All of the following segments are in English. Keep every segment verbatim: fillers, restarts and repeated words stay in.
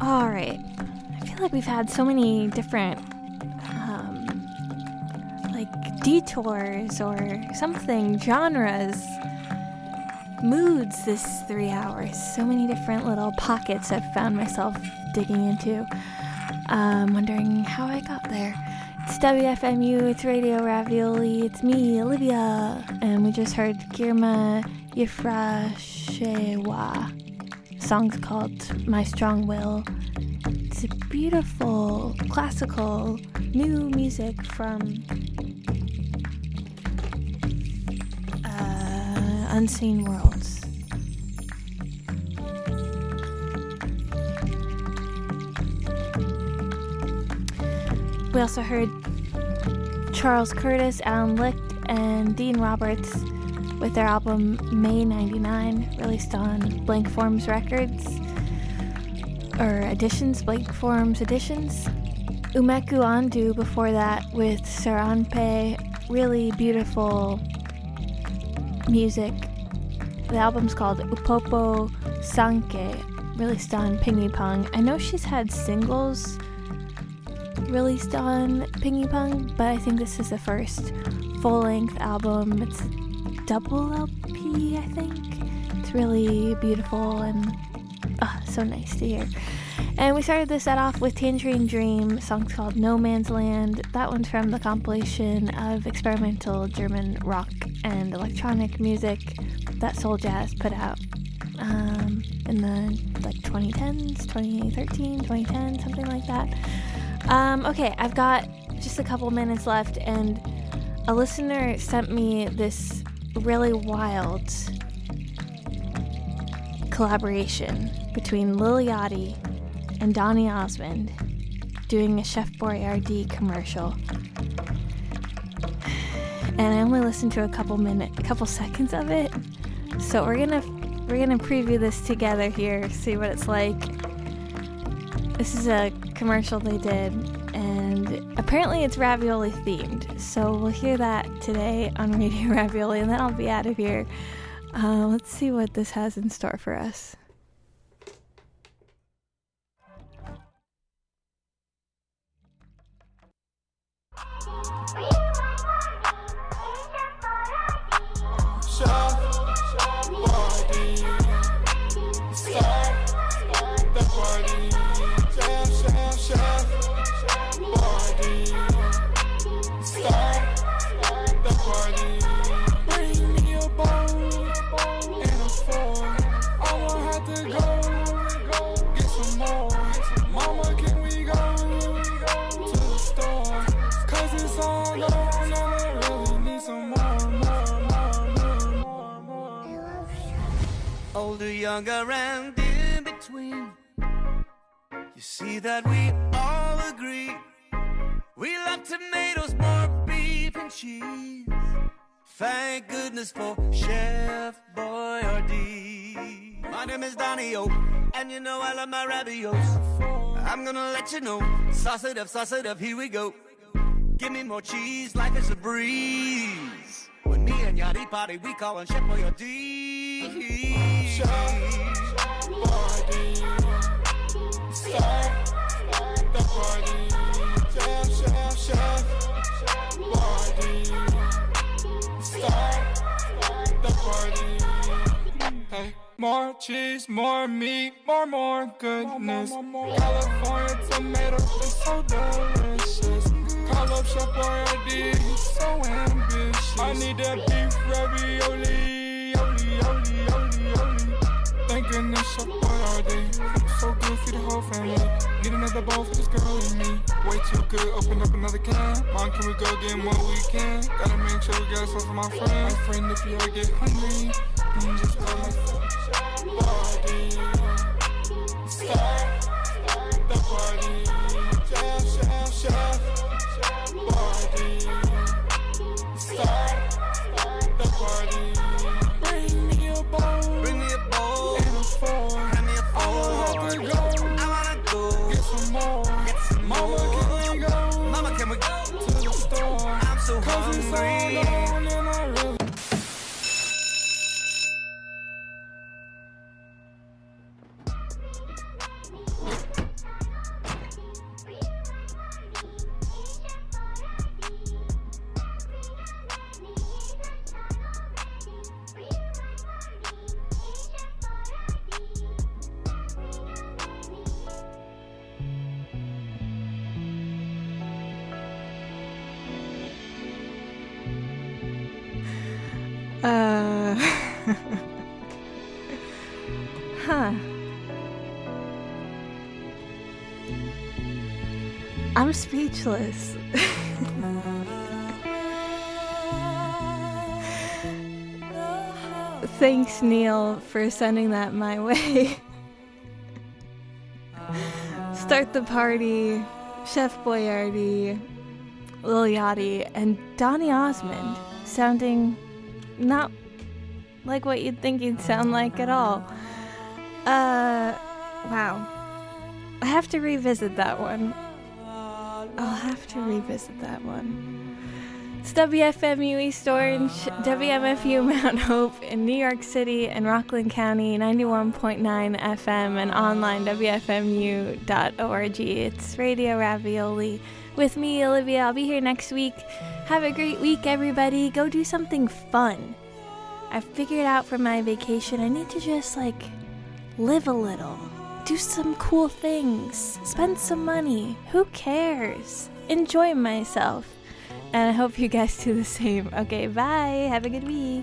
All right. I feel like we've had so many different, um, like detours or something, genres, moods this three hours. So many different little pockets I've found myself digging into. Um, wondering how I got there. It's W F M U, it's Radio Ravioli, it's me, Olivia, and we just heard Girma Yefrashewa. The song's called My Strong Will. It's a beautiful, classical, new music from uh, Unseen Worlds. We also heard Charles Curtis, Alan Licht, and Dean Roberts with their album May ninety-nine, released on Blank Forms Records, or Editions, Blank Forms Editions. Umeku Andu before that with Saranpe, really beautiful music. The album's called Upopo Sanke, released on Pingy Pong. I know she's had singles released on Pingy Pong, but I think this is the first full-length album. It's a double L P, I think. It's really beautiful and oh, so nice to hear. And we started this set off with Tangerine Dream, a song called No Man's Land. That one's from the compilation of experimental German rock and electronic music that Soul Jazz put out um, in the like twenty tens, twenty thirteen, twenty ten, something like that. Um, okay, I've got just a couple minutes left, and a listener sent me this really wild collaboration between Lil Yachty and Donny Osmond doing a Chef Boyardee commercial. And I only listened to a couple minutes, a couple seconds of it, so we're gonna we're gonna preview this together here, see what it's like. This is a commercial they did, and apparently it's ravioli themed, so we'll hear that today on Radio Ravioli, and then I'll be out of here. Uh, let's see what this has in store for us. Older, younger, and in between. You see that we all agree. We love tomatoes, more beef and cheese. Thank goodness for Chef Boyardee. My name is Donnie O, and you know I love my raviolis. I'm gonna let you know, sauce it up, sauce it up, here we go. Give me more cheese like it's a breeze. When me and Yachty party, we call on Chef Boyardee. Chef Boyardee, start the party. Chef, chef, chef Boyardee, start the party. Hey, more cheese, more meat, more, more goodness. California tomatoes, they're so delicious. Call up Chef Boyardee, he's so ambitious. I need that beef ravioli. Thank goodness, Chef Boyardee. So good for the whole family. Need another bowl for this girl and me. Way too good, open up another can. Mom, can we go get more we can? Gotta make sure we got some for my friend. My friend, if you ever get hungry, mm, just call me Chef Boyardee. Start the party. Chef, chef, chef Boyardee. Start the party. Bring me a bowl. Bring me a bowl. And a fork. Hand me a fork. I wanna go. I wanna go. Get some more. Get some more. Mama, can we go? Mama, can we go? To the store. I'm so hungry. 'Cause it's so long and I really... Uh, huh. I'm speechless. Thanks, Neil, for sending that my way. Start the Party, Chef Boyardee, Lil Yachty, and Donny Osmond, sounding not like what you'd think he'd sound like at all. Uh, wow. I have to revisit that one. I'll have to revisit that one. It's W F M U East Orange, W M F U Mount Hope in New York City and Rockland County, ninety-one point nine F M and online W F M U dot org. It's Radio Ravioli with me, Olivia. I'll be here next week. Have a great week, everybody. Go do something fun. I've figured out for my vacation, I need to just, like, live a little. Do some cool things. Spend some money. Who cares? Enjoy myself. And I hope you guys do the same. Okay, bye. Have a good week.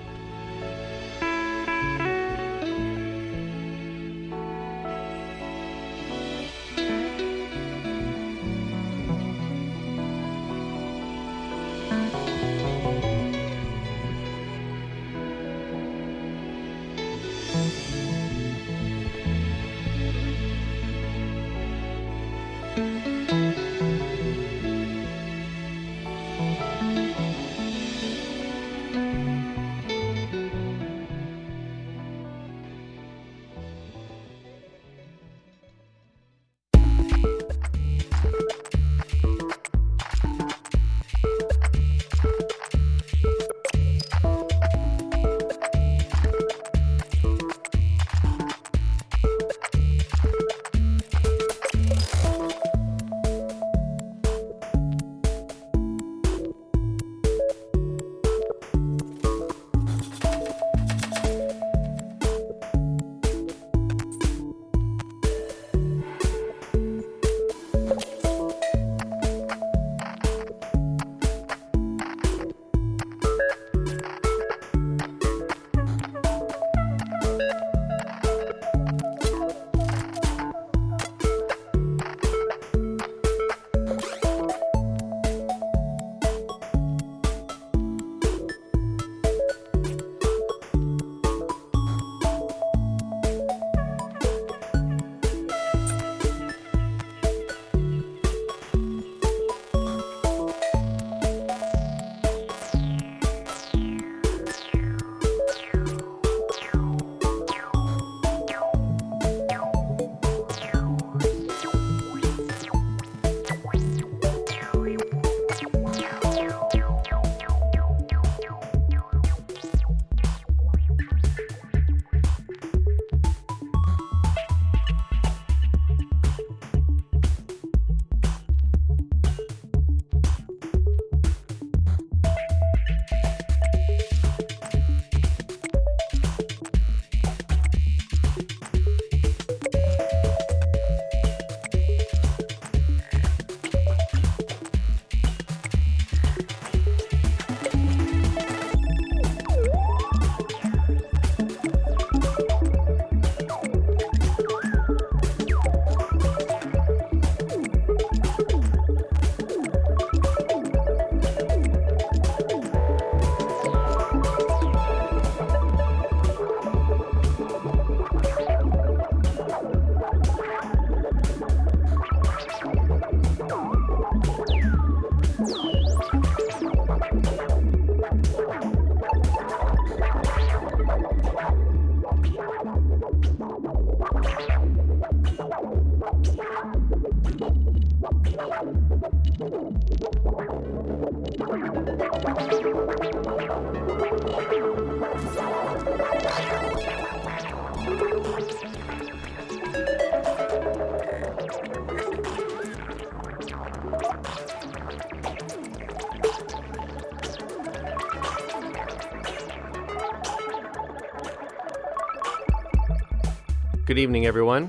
Good evening, everyone.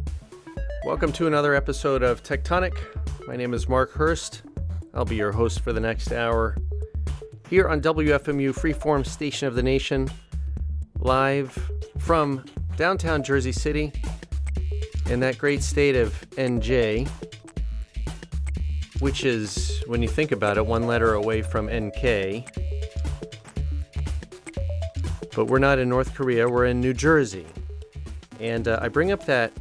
Welcome to another episode of Tectonic. My name is Mark Hurst. I'll be your host for the next hour. here on W F M U, Freeform Station of the Nation, live from downtown Jersey City in that great state of N J, which is, when you think about it, one letter away from N K. But we're not in North Korea, we're in New Jersey. And uh, I bring up that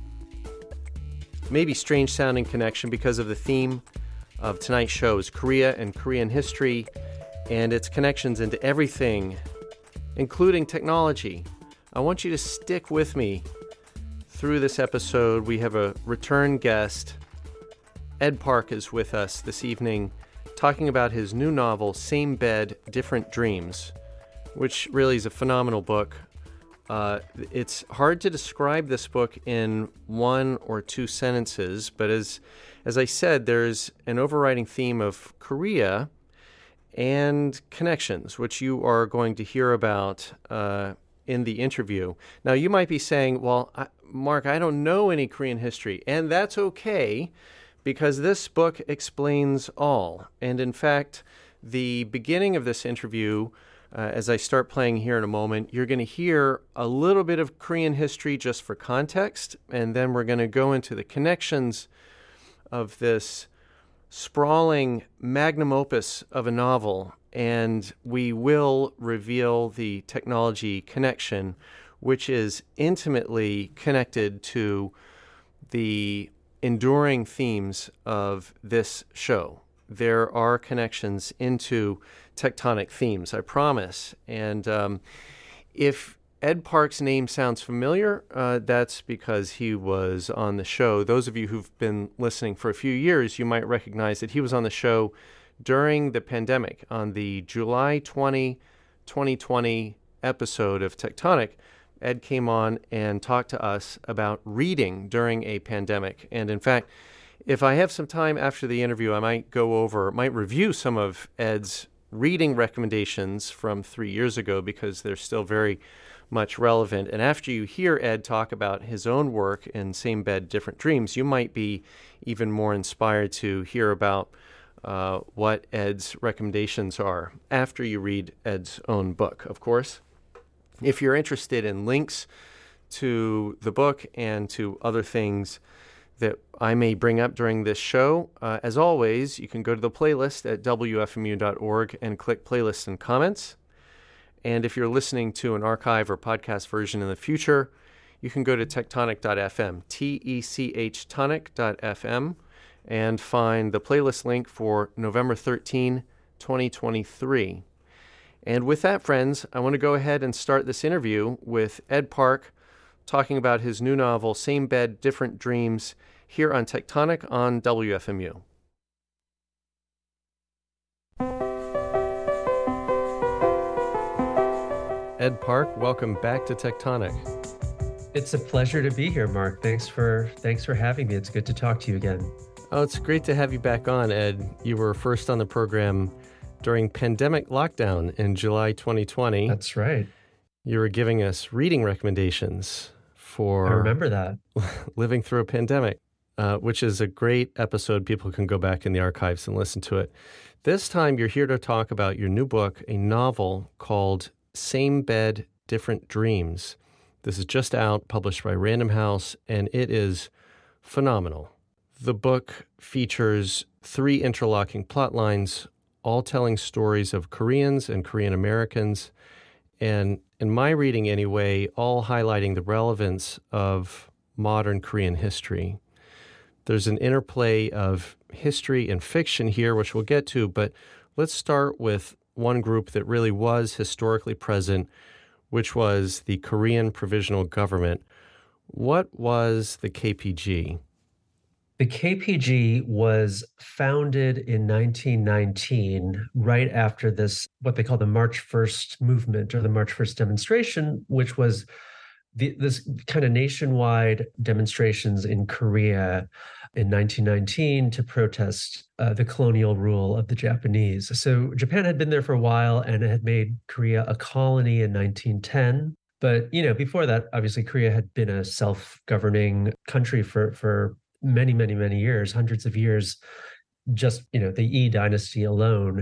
maybe strange-sounding connection because of the theme of tonight's show is Korea and Korean history and its connections into everything, including technology. I want you to stick with me through this episode. We have a return guest. Ed Park is with us this evening talking about his new novel, Same Bed, Different Dreams, which really is a phenomenal book. Uh, it's hard to describe this book in one or two sentences, but as as I said, there's an overriding theme of Korea and connections, which you are going to hear about uh, in the interview. Now, you might be saying, well, I, Mark, I don't know any Korean history, and that's okay, because this book explains all. And in fact, the beginning of this interview, Uh, as I start playing here in a moment, you're going to hear a little bit of Korean history just for context, and then we're going to go into the connections of this sprawling magnum opus of a novel, and we will reveal the technology connection, which is intimately connected to the enduring themes of this show. There are connections into tectonic themes, I promise. And um, if Ed Park's name sounds familiar, uh, that's because he was on the show. Those of you who've been listening for a few years, you might recognize that he was on the show during the pandemic on the July twentieth, twenty twenty episode of Tectonic. Ed came on and talked to us about reading during a pandemic. And in fact, if I have some time after the interview, I might go over, might review some of Ed's reading recommendations from three years ago because they're still very much relevant. And after you hear Ed talk about his own work in Same Bed, Different Dreams, you might be even more inspired to hear about uh, what Ed's recommendations are after you read Ed's own book, of course. If you're interested in links to the book and to other things that I may bring up during this show, uh, as always, you can go to the playlist at W F M U dot org and click Playlists and Comments. And if you're listening to an archive or podcast version in the future, you can go to tectonic dot f m, T E C H tonic dot f m, and find the playlist link for November thirteenth, twenty twenty-three. And with that, friends, I want to go ahead and start this interview with Ed Park talking about his new novel, Same Bed, Different Dreams, here on Tectonic on W F M U. Ed Park, welcome back to Tectonic. It's a pleasure to be here, Mark. Thanks for thanks for having me. It's good to talk to you again. Oh, it's great to have you back on, Ed. You were first on the program during pandemic lockdown in July twenty twenty. That's right. You were giving us reading recommendations for I remember that. living through a pandemic, uh, which is a great episode. People can go back in the archives and listen to it. This time, you're here to talk about your new book, a novel called Same Bed, Different Dreams. This is just out, published by Random House, and it is phenomenal. The book features three interlocking plot lines, all telling stories of Koreans and Korean Americans, and in my reading anyway, all highlighting the relevance of modern Korean history. There's an interplay of history and fiction here, which we'll get to, but let's start with one group that really was historically present, which was the Korean Provisional Government. What was the K P G? The K P G was founded in nineteen nineteen, right after this, what they call the March first movement or the March first demonstration, which was the, this kind of nationwide demonstrations in Korea in nineteen nineteen to protest uh, the colonial rule of the Japanese. So Japan had been there for a while and it had made Korea a colony in nineteen ten. But, you know, before that, obviously, Korea had been a self-governing country for, for many, many, many years, hundreds of years. Just, you know, the Yi dynasty alone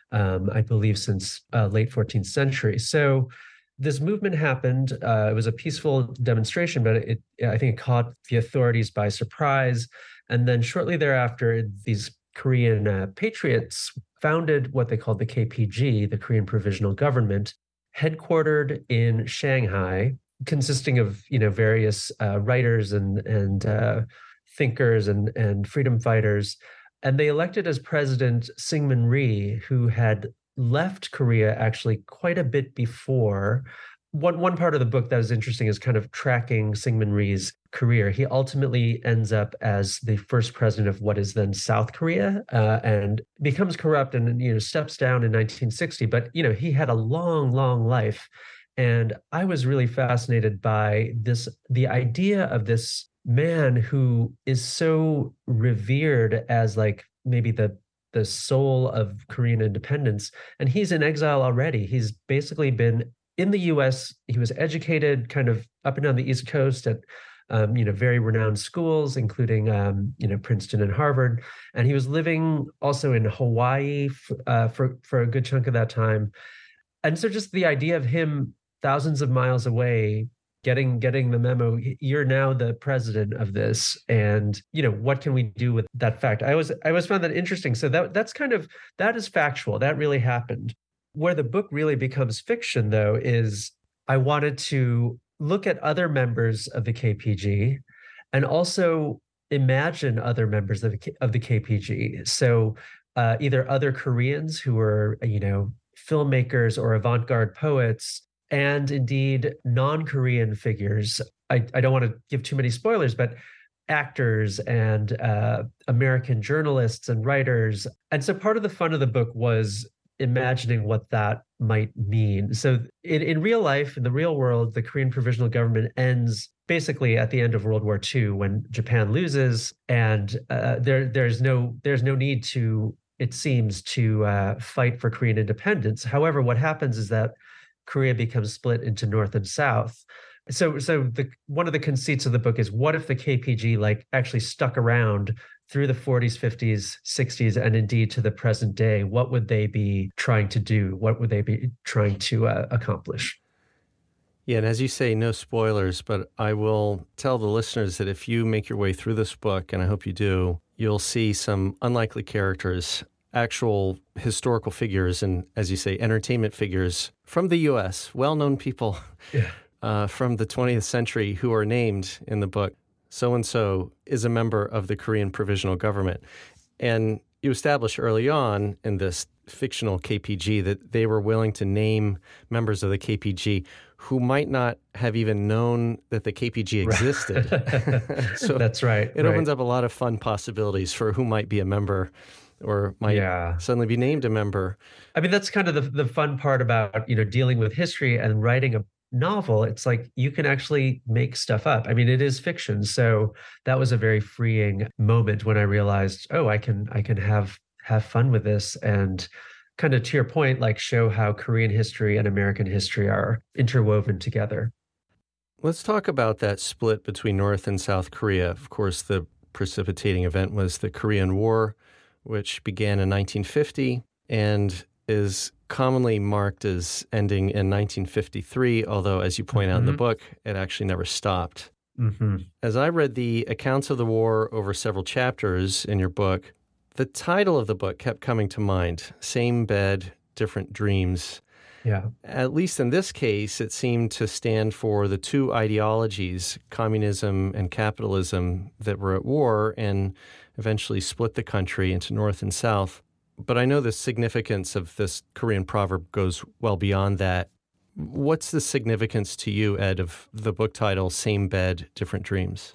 um, I believe since uh, late fourteenth century. So this movement happened. Uh, it was a peaceful demonstration, but it, I think it caught the authorities by surprise. And then shortly thereafter, these Korean uh, patriots founded what they called the K P G, the Korean Provisional Government, headquartered in Shanghai, consisting of you know various uh, writers and and uh, thinkers and and freedom fighters, and they elected as president Syngman Rhee, who had left Korea actually quite a bit before. One one part of the book that is interesting is kind of tracking Syngman Rhee's career. He ultimately ends up as the first president of what is then South Korea, uh, and becomes corrupt and you know steps down in nineteen sixty. But you know he had a long, long life, and I was really fascinated by this the idea of this man who is so revered as like maybe the the soul of Korean independence, and he's in exile already. He's basically been in the U S. He was educated kind of up and down the East Coast at um, you know very renowned schools, including um, you know Princeton and Harvard, and he was living also in Hawaii f- uh, for for a good chunk of that time. And so just the idea of him thousands of miles away getting getting the memo, you're now the president of this, and you know what can we do with that fact? I always I always found that interesting. So that that's kind of that is factual. That really happened. Where the book really becomes fiction, though, is I wanted to look at other members of the K P G and also imagine other members of the, of the K P G. So uh, either other Koreans who were, you know, filmmakers or avant-garde poets, and indeed non-Korean figures. I, I don't want to give too many spoilers, but actors and uh, American journalists and writers. And so part of the fun of the book was imagining what that might mean. So in, in real life, in the real world, the Korean Provisional Government ends basically at the end of World War Two when Japan loses, and uh, there there's no there's no need to, it seems, to uh, fight for Korean independence. However, what happens is that Korea becomes split into North and South. So so the one of the conceits of the book is, what if the K P G like actually stuck around through the forties, fifties, sixties, and indeed to the present day? What would they be trying to do? What would they be trying to uh, accomplish? Yeah, and as you say, no spoilers, but I will tell the listeners that if you make your way through this book, and I hope you do, you'll see some unlikely characters, actual historical figures, and as you say, entertainment figures from the U S, well-known people Yeah. uh, from the twentieth century who are named in the book. So-and-so is a member of the Korean Provisional Government. And you establish early on in this fictional K P G that they were willing to name members of the K P G who might not have even known that the K P G existed. So that's right. It right. opens up a lot of fun possibilities for who might be a member or might yeah. suddenly be named a member. I mean, that's kind of the, the fun part about, you know, dealing with history and writing a novel. It's like you can actually make stuff up. I mean, it is fiction. So that was a very freeing moment when I realized, oh, I can I can have have fun with this, and kind of to your point, like show how Korean history and American history are interwoven together. Let's talk about that split between North and South Korea. Of course, the precipitating event was the Korean War, which began in nineteen fifty and is commonly marked as ending in nineteen fifty-three, although, as you point mm-hmm. out in the book, it actually never stopped. Mm-hmm. As I read the accounts of the war over several chapters in your book, the title of the book kept coming to mind, Same Bed, Different Dreams. Yeah. At least in this case, it seemed to stand for the two ideologies, communism and capitalism, that were at war and eventually split the country into North and South. But I know the significance of this Korean proverb goes well beyond that. What's the significance to you, Ed, of the book title, Same Bed, Different Dreams?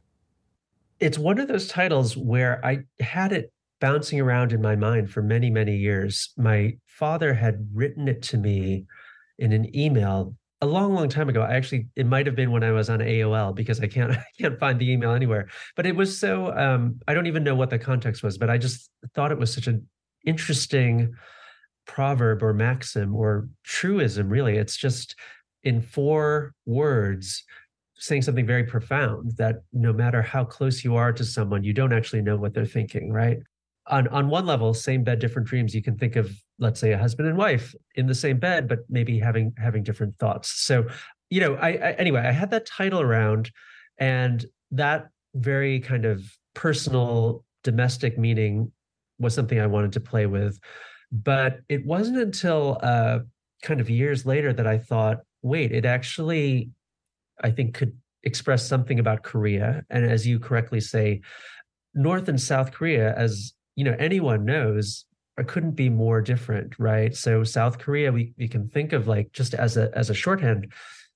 It's one of those titles where I had it bouncing around in my mind for many, many years. My father had written it to me in an email a long, long time ago. I actually, it might have been when I was on A O L, because I can't, I can't find the email anywhere. But it was so, um, I don't even know what the context was, but I just thought it was such an interesting proverb or maxim or truism, really. It's just in four words saying something very profound, that no matter how close you are to someone, you don't actually know what they're thinking, right? on, on one level, same bed, different dreams. You can think of, let's say, a husband and wife in the same bed, but maybe having having different thoughts. So, you know, I, I anyway, I had that title around, and that very kind of personal, domestic meaning was something I wanted to play with. But it wasn't until uh, kind of years later that I thought, wait, it actually, I think, could express something about Korea. And as you correctly say, North and South Korea, as you know, anyone knows, it couldn't be more different, right? So South Korea, we, we can think of like just as a as a shorthand,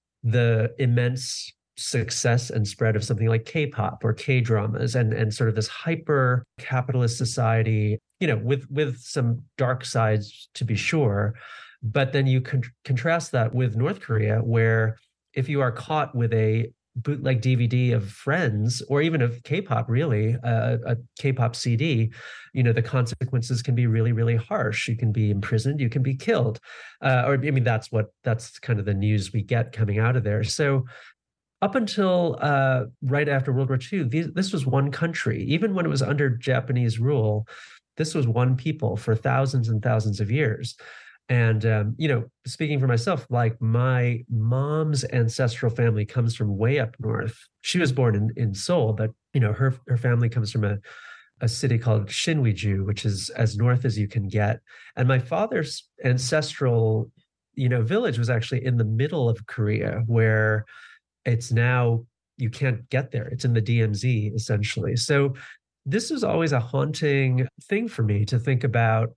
the immense success and spread of something like K-pop or K-dramas, and and sort of this hyper capitalist society, you know, with with some dark sides to be sure. But then you con- contrast that with North Korea, where if you are caught with a bootleg D V D of Friends, or even of K-pop, really, uh, a K-pop C D, you know, the consequences can be really, really harsh. You can be imprisoned, you can be killed. Uh, or, I mean, that's what, that's kind of the news we get coming out of there. So up until uh, right after World War Two, these, this was one country. Even when it was under Japanese rule, this was one people for thousands and thousands of years. And, um, you know, speaking for myself, like my mom's ancestral family comes from way up north. She was born in, in Seoul, but, you know, her her family comes from a, a city called Shinwiju, which is as north as you can get. And my father's ancestral, you know, village was actually in the middle of Korea, where it's now, you can't get there. It's in the D M Z, essentially. So this is always a haunting thing for me to think about.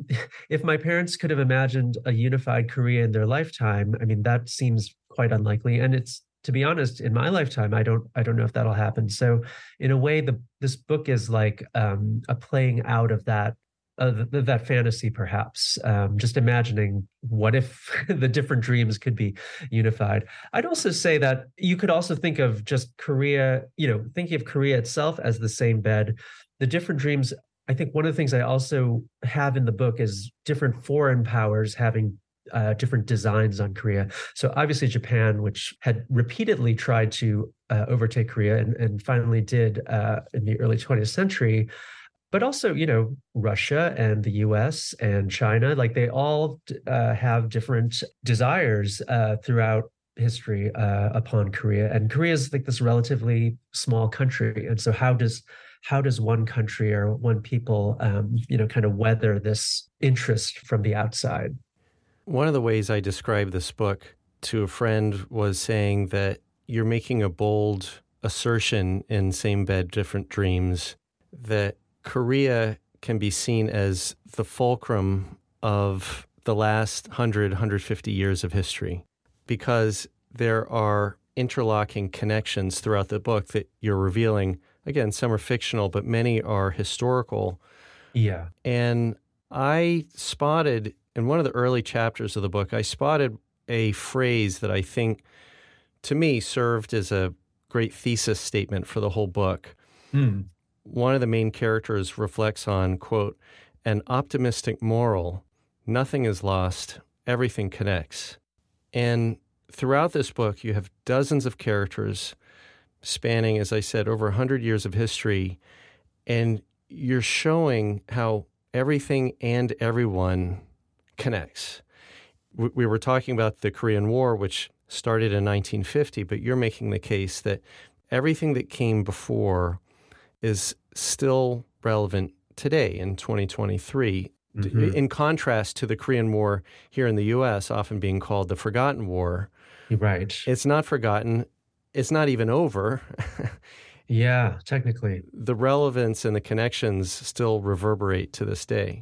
If my parents could have imagined a unified Korea in their lifetime, I mean, that seems quite unlikely. And it's, to be honest, in my lifetime, I don't, I don't know if that'll happen. So in a way, the this book is like um, a playing out of that, uh, th- that fantasy, perhaps. Um, just imagining what if the different dreams could be unified. I'd also say that you could also think of just Korea, you know, thinking of Korea itself as the same bed, the different dreams. I think one of the things I also have in the book is different foreign powers having uh, different designs on Korea. So obviously Japan, which had repeatedly tried to uh, overtake Korea and, and finally did uh, in the early twentieth century, but also, you know, Russia and the U S and China, like they all uh, have different desires uh, throughout history uh, upon Korea. And Korea is like this relatively small country. And so how does how does one country or one people, um, you know, kind of weather this interest from the outside? One of the ways I described this book to a friend was saying that you're making a bold assertion in Same Bed, Different Dreams that Korea can be seen as the fulcrum of the last one hundred, one hundred fifty years of history, because there are interlocking connections throughout the book that you're revealing. Again, some are fictional, but many are historical. Yeah. And I spotted, in one of the early chapters of the book, I spotted a phrase that I think, to me, served as a great thesis statement for the whole book. Mm. One of the main characters reflects on, quote, an optimistic moral, nothing is lost, everything connects. And throughout this book, you have dozens of characters spanning, as I said, over one hundred years of history, and you're showing how everything and everyone connects. We, we were talking about the Korean War, which started in nineteen fifty, but you're making the case that everything that came before is still relevant today in twenty twenty-three, mm-hmm. in contrast to the Korean War here in the U S, often being called the Forgotten War. Right. It's not forgotten. It's not even over. Yeah, technically. The relevance and the connections still reverberate to this day.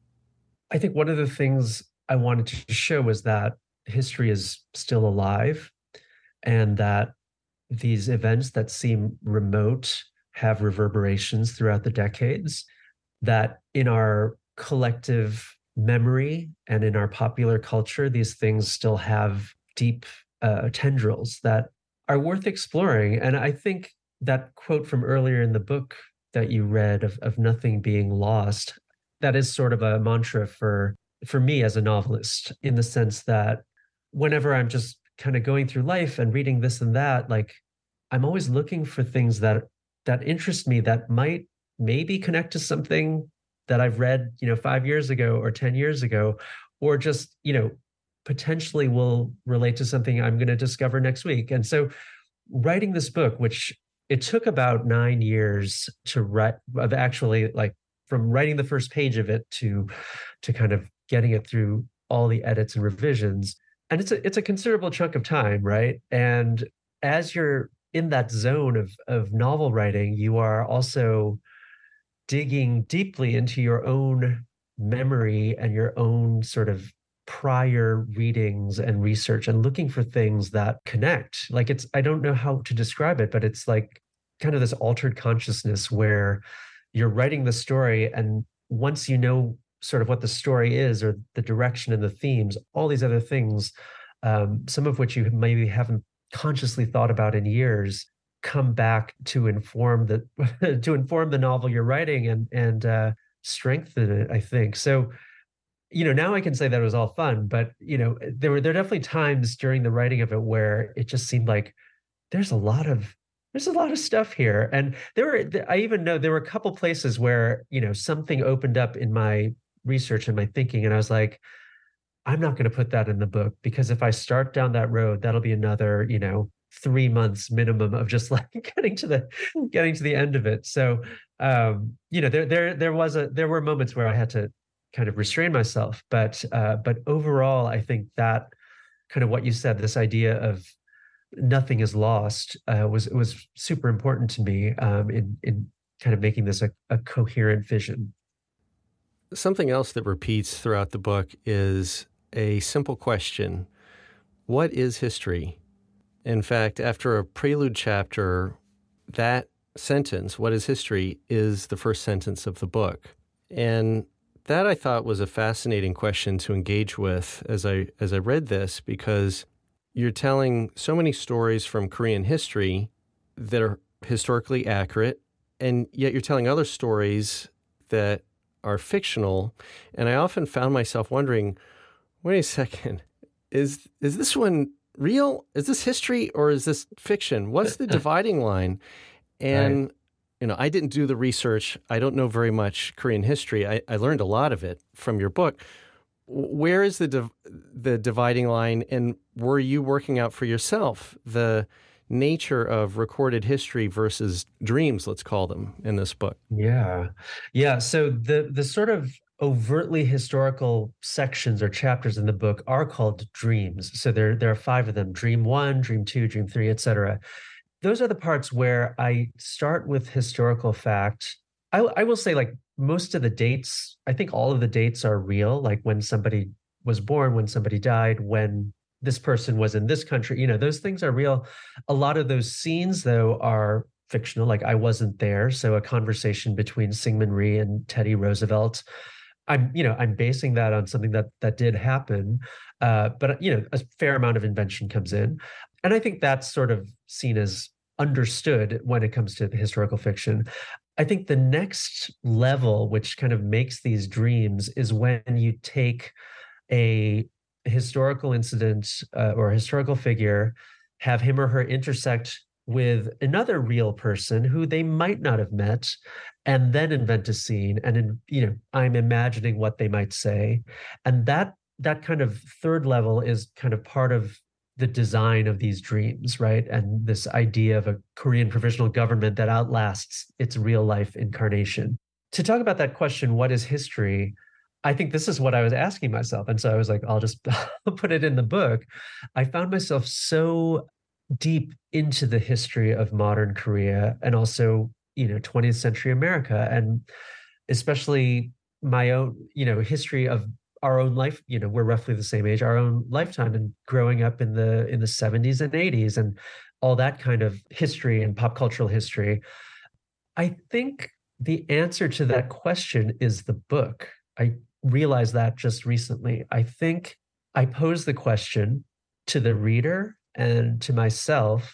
I think one of the things I wanted to show was that history is still alive, and that these events that seem remote have reverberations throughout the decades, that in our collective memory and in our popular culture, these things still have deep uh, tendrils that are worth exploring. And I think that quote from earlier in the book that you read of, of nothing being lost, that is sort of a mantra for, for me as a novelist, in the sense that whenever I'm just kind of going through life and reading this and that, like I'm always looking for things that that interest me, that might maybe connect to something that I've read, you know, five years ago or ten years ago, or just, you know, potentially will relate to something I'm going to discover next week. And so writing this book, which it took about nine years to write, of actually like from writing the first page of it to, to kind of getting it through all the edits and revisions. And it's a, it's a considerable chunk of time, right? And as you're in that zone of, of novel writing, you are also digging deeply into your own memory and your own sort of prior readings and research and looking for things that connect. Like it's, I don't know how to describe it, but it's like kind of this altered consciousness where you're writing the story, and once you know sort of what the story is or the direction and the themes, all these other things, um, some of which you maybe haven't consciously thought about in years, come back to inform the to inform the novel you're writing and and uh, strengthen it, I think. So, you know, now I can say that it was all fun, but you know, there were there are definitely times during the writing of it where it just seemed like there's a lot of there's a lot of stuff here. And there were, I even know there were a couple places where, you know, something opened up in my research and my thinking, and I was like, I'm not going to put that in the book, because if I start down that road, that'll be another, you know, three months minimum of just like getting to the getting to the end of it. So, um, you know, there there there was a there were moments where I had to kind of restrain myself, but uh, but overall, I think that kind of what you said, this idea of nothing is lost, uh, was was super important to me um, in in kind of making this a, a coherent vision. Something else that repeats throughout the book is a simple question: what is history? In fact, after a prelude chapter, that sentence, what is history, is the first sentence of the book. And that I thought was a fascinating question to engage with as I as I read this, because you're telling so many stories from Korean history that are historically accurate, and yet you're telling other stories that are fictional. And I often found myself wondering, wait a second, is is this one real? Is this history or is this fiction? What's the dividing line? And, right. you know, I didn't do the research. I don't know very much Korean history. I, I learned a lot of it from your book. Where is the div- the dividing line, and were you working out for yourself the nature of recorded history versus dreams, let's call them, in this book? Yeah. Yeah. So the the sort of overtly historical sections or chapters in the book are called dreams. So there, there are five of them: dream one, dream two, dream three, et cetera. Those are the parts where I start with historical fact. I, I will say, like, most of the dates, I think all of the dates are real, like when somebody was born, when somebody died, when this person was in this country, you know, those things are real. A lot of those scenes, though, are fictional. Like, I wasn't there. So a conversation between Syngman Rhee and Teddy Roosevelt, I'm, you know, I'm basing that on something that that did happen. Uh, but, you know, a fair amount of invention comes in. And I think that's sort of seen as understood when it comes to the historical fiction. I think the next level, which kind of makes these dreams, is when you take a historical incident uh, or a historical figure, have him or her intersect with another real person who they might not have met, and then invent a scene. And, in, you know, I'm imagining what they might say. And that that kind of third level is kind of part of the design of these dreams, right? And this idea of a Korean provisional government that outlasts its real life incarnation. To talk about that question, what is history? I think this is what I was asking myself. And so I was like, I'll just put it in the book. I found myself so deep into the history of modern Korea, and also, you know, twentieth century America, and especially my own, you know, history of our own life. You know, we're roughly the same age, our own lifetime, and growing up in the in the seventies and eighties, and all that kind of history and pop cultural history. I think the answer to that question is the book. I realized that just recently. I think I pose the question to the reader and to myself,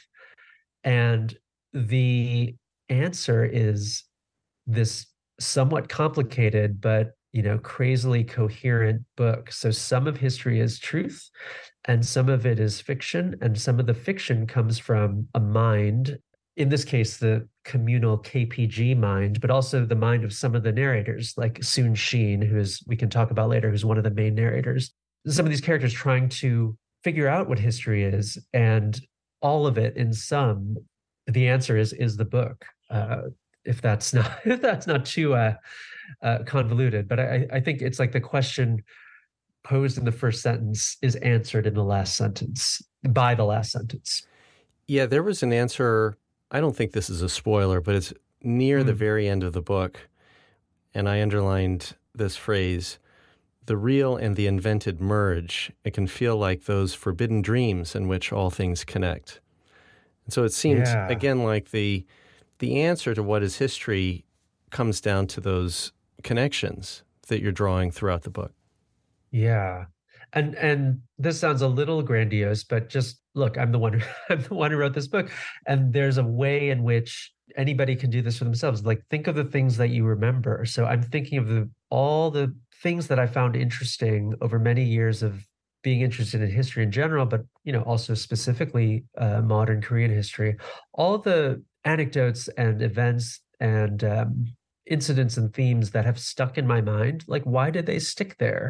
and the answer is this somewhat complicated but, you know, crazily coherent book. So some of history is truth, and some of it is fiction, and some of the fiction comes from a mind in this case, the communal K P G mind, but also the mind of some of the narrators, like Soon Sheen, who is, we can talk about later, who's one of the main narrators. Some of these characters trying to figure out what history is, and all of it in sum, the answer is is the book. Uh, if that's not if that's not too uh, uh, convoluted, but I, I think it's like the question posed in the first sentence is answered in the last sentence by the last sentence. Yeah, there was an answer. I don't think this is a spoiler, but it's near mm. the very end of the book, and I underlined this phrase: "The real and the invented merge. It can feel like those forbidden dreams in which all things connect." And so it seems yeah. again like the the answer to what is history comes down to those connections that you're drawing throughout the book. Yeah. And and this sounds a little grandiose, but just look, I'm the one who, I'm the one who wrote this book. And there's a way in which anybody can do this for themselves. Like, think of the things that you remember. So I'm thinking of the all the things that I found interesting over many years of being interested in history in general, but you know, also specifically uh, modern Korean history. All the anecdotes and events and um, incidents and themes that have stuck in my mind. Like, why did they stick there?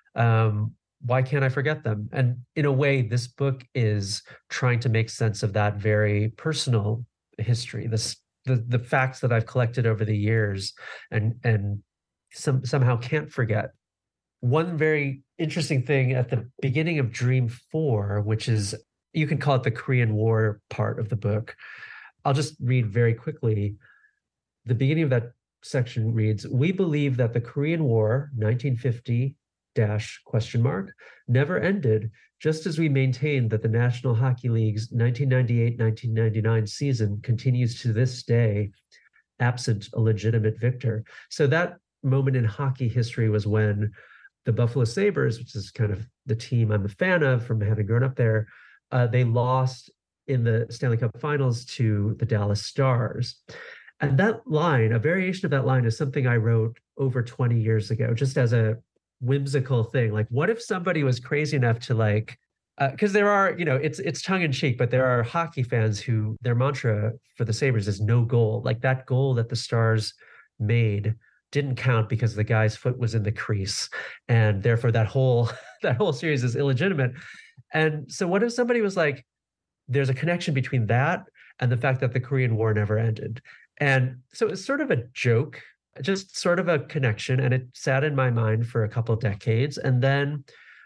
Um, why can't I forget them? And in a way, this book is trying to make sense of that very personal history, this the the facts that I've collected over the years and and some somehow can't forget. One very interesting thing at the beginning of Dream Four, which is, you can call it the Korean War part of the book. I'll just read very quickly. The beginning of that section reads, "We believe that the Korean War, nineteen fifty dash question mark, never ended, just as we maintain that the National Hockey League's nineteen ninety-eight nineteen ninety-nine season continues to this day, absent a legitimate victor." So that moment in hockey history was when the Buffalo Sabres, which is kind of the team I'm a fan of from having grown up there, uh, they lost in the Stanley Cup Finals to the Dallas Stars. And that line, a variation of that line, is something I wrote over twenty years ago, just as a whimsical thing. Like, what if somebody was crazy enough to like, because uh, there are, you know, it's it's tongue in cheek, but there are hockey fans who their mantra for the Sabres is no goal. Like, that goal that the Stars made didn't count because the guy's foot was in the crease, and therefore that whole that whole series is illegitimate. And so, what if somebody was like, there's a connection between that and the fact that the Korean War never ended? And so it's sort of a joke, just sort of a connection. And it sat in my mind for a couple of decades. And then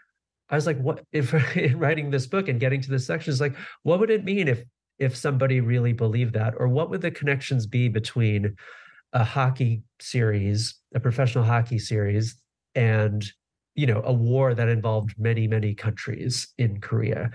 I was like, what if in writing this book and getting to this section is like, what would it mean if if somebody really believed that? Or what would the connections be between a hockey series, a professional hockey series, and, you know, a war that involved many, many countries in Korea?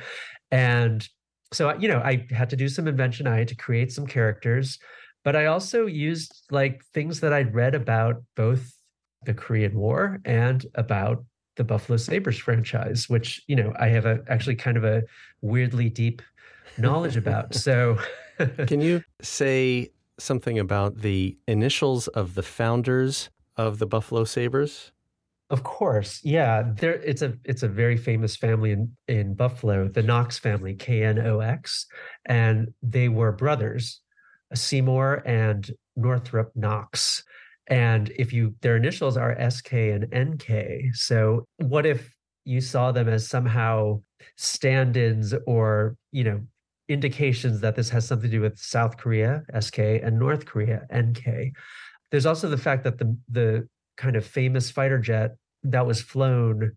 And so, you know, I had to do some invention. I had to create some characters, but I also used like things that I'd read about both the Korean War and about the Buffalo Sabres franchise, which, you know, I have a actually kind of a weirdly deep knowledge about. So can you say something about the initials of the founders of the Buffalo Sabres? Of course. Yeah. There it's a it's a very famous family in, in Buffalo, the Knox family, K N O X. And they were brothers, Seymour and Northrop Knox. And if you their initials are S K and N K. So what if you saw them as somehow stand-ins or, you know, indications that this has something to do with South Korea, S K, and North Korea, N K. There's also the fact that the the kind of famous fighter jet that was flown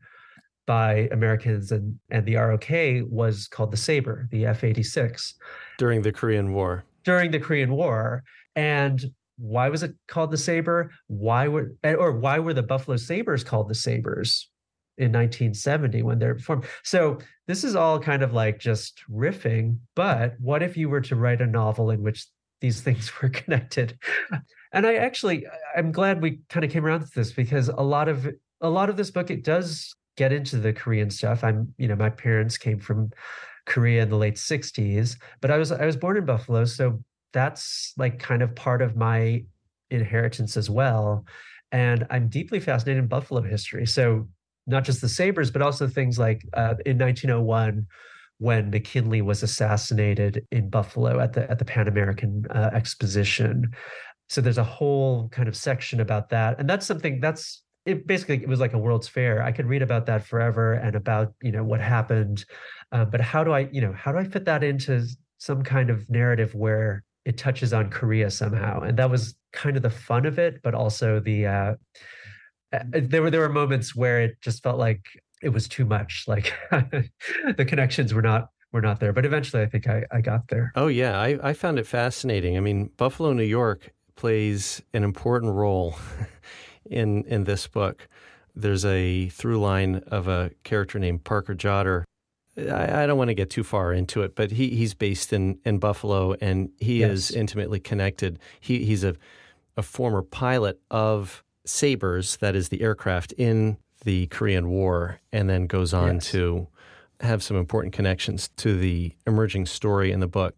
by Americans and, and the R O K was called the Sabre, the F eighty-six. During the Korean War. During the Korean War. And why was it called the Sabre? Why were, or why were the Buffalo Sabres called the Sabres in nineteen seventy when they're formed? So this is all kind of like just riffing, but what if you were to write a novel in which these things were connected? And I actually, I'm glad we kind of came around to this, because a lot of a lot of this book, it does get into the Korean stuff. I'm, you know, my parents came from Korea in the late sixties, but I was I was born in Buffalo, so that's like kind of part of my inheritance as well. And I'm deeply fascinated in Buffalo history. So not just the Sabres, but also things like uh, in nineteen oh one, when McKinley was assassinated in Buffalo at the at the Pan American uh, Exposition. So there's a whole kind of section about that, and that's something that's it. Basically, it was like a World's Fair. I could read about that forever and about you know what happened, uh, but how do I you know how do I fit that into some kind of narrative where it touches on Korea somehow? And that was kind of the fun of it, but also the uh, there were there were moments where it just felt like it was too much. Like the connections were not were not there. But eventually, I think I, I got there. Oh yeah, I, I found it fascinating. I mean, Buffalo, New York plays an important role in in this book. There's a through line of a character named Parker Jotter. I, I don't want to get too far into it, but he he's based in, in Buffalo, and he yes. is intimately connected. He he's a a former pilot of Sabres, that is the aircraft in the Korean War, and then goes on yes. to have some important connections to the emerging story in the book.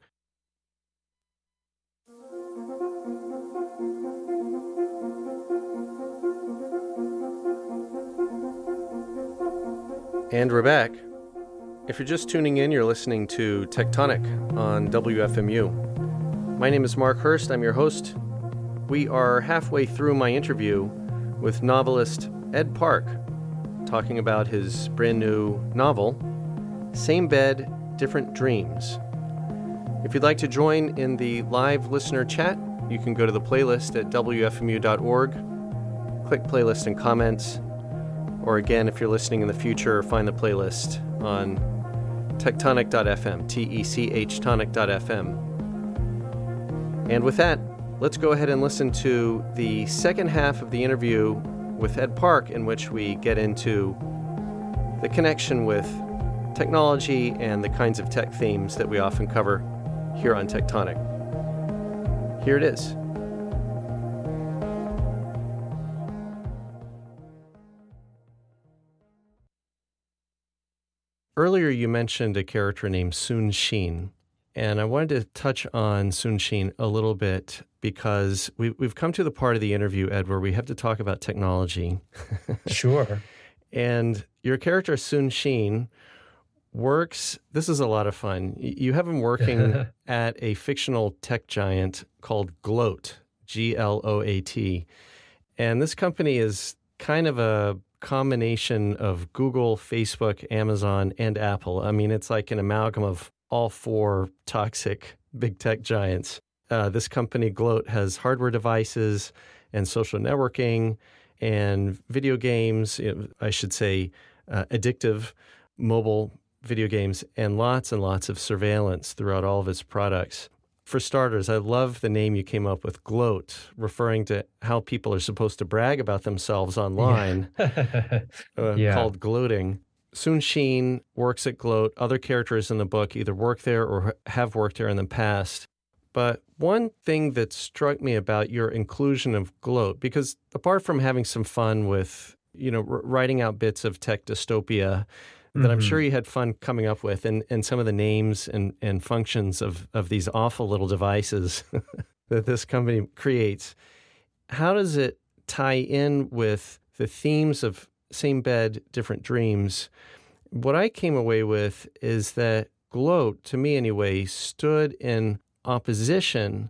And we're back. If you're just tuning in, you're listening to Tectonic on W F M U. My name is Mark Hurst. I'm your host. We are halfway through my interview with novelist Ed Park, talking about his brand new novel, Same Bed, Different Dreams. If you'd like to join in the live listener chat, you can go to the playlist at W F M U dot org, click playlist and comments, or again, if you're listening in the future, find the playlist on tectonic dot f m, T E C H tonic dot f m. And with that, let's go ahead and listen to the second half of the interview with Ed Park, in which we get into the connection with technology and the kinds of tech themes that we often cover here on Tectonic. Here it is. Earlier, you mentioned a character named Soon Shin, and I wanted to touch on Soon Shin a little bit because we, we've come to the part of the interview, Ed, where we have to talk about technology. Sure. And your character, Soon Shin, works, this is a lot of fun. You have him working at a fictional tech giant called Gloat, G L O A T. And this company is kind of a combination of Google, Facebook, Amazon, and Apple. I mean, it's like an amalgam of all four toxic big tech giants. Uh, this company, Gloat, has hardware devices and social networking and video games, I should say uh, addictive mobile video games, and lots and lots of surveillance throughout all of its products. For starters, I love the name you came up with, Gloat, referring to how people are supposed to brag about themselves online, yeah. uh, yeah. called gloating. Soon Shin works at Gloat. Other characters in the book either work there or have worked there in the past. But one thing that struck me about your inclusion of Gloat, because apart from having some fun with, you know, r- writing out bits of tech dystopia that mm-hmm. I'm sure you had fun coming up with, and, and some of the names and, and functions of, of these awful little devices that this company creates, how does it tie in with the themes of Same Bed, Different Dreams? What I came away with is that Gloat, to me anyway, stood in opposition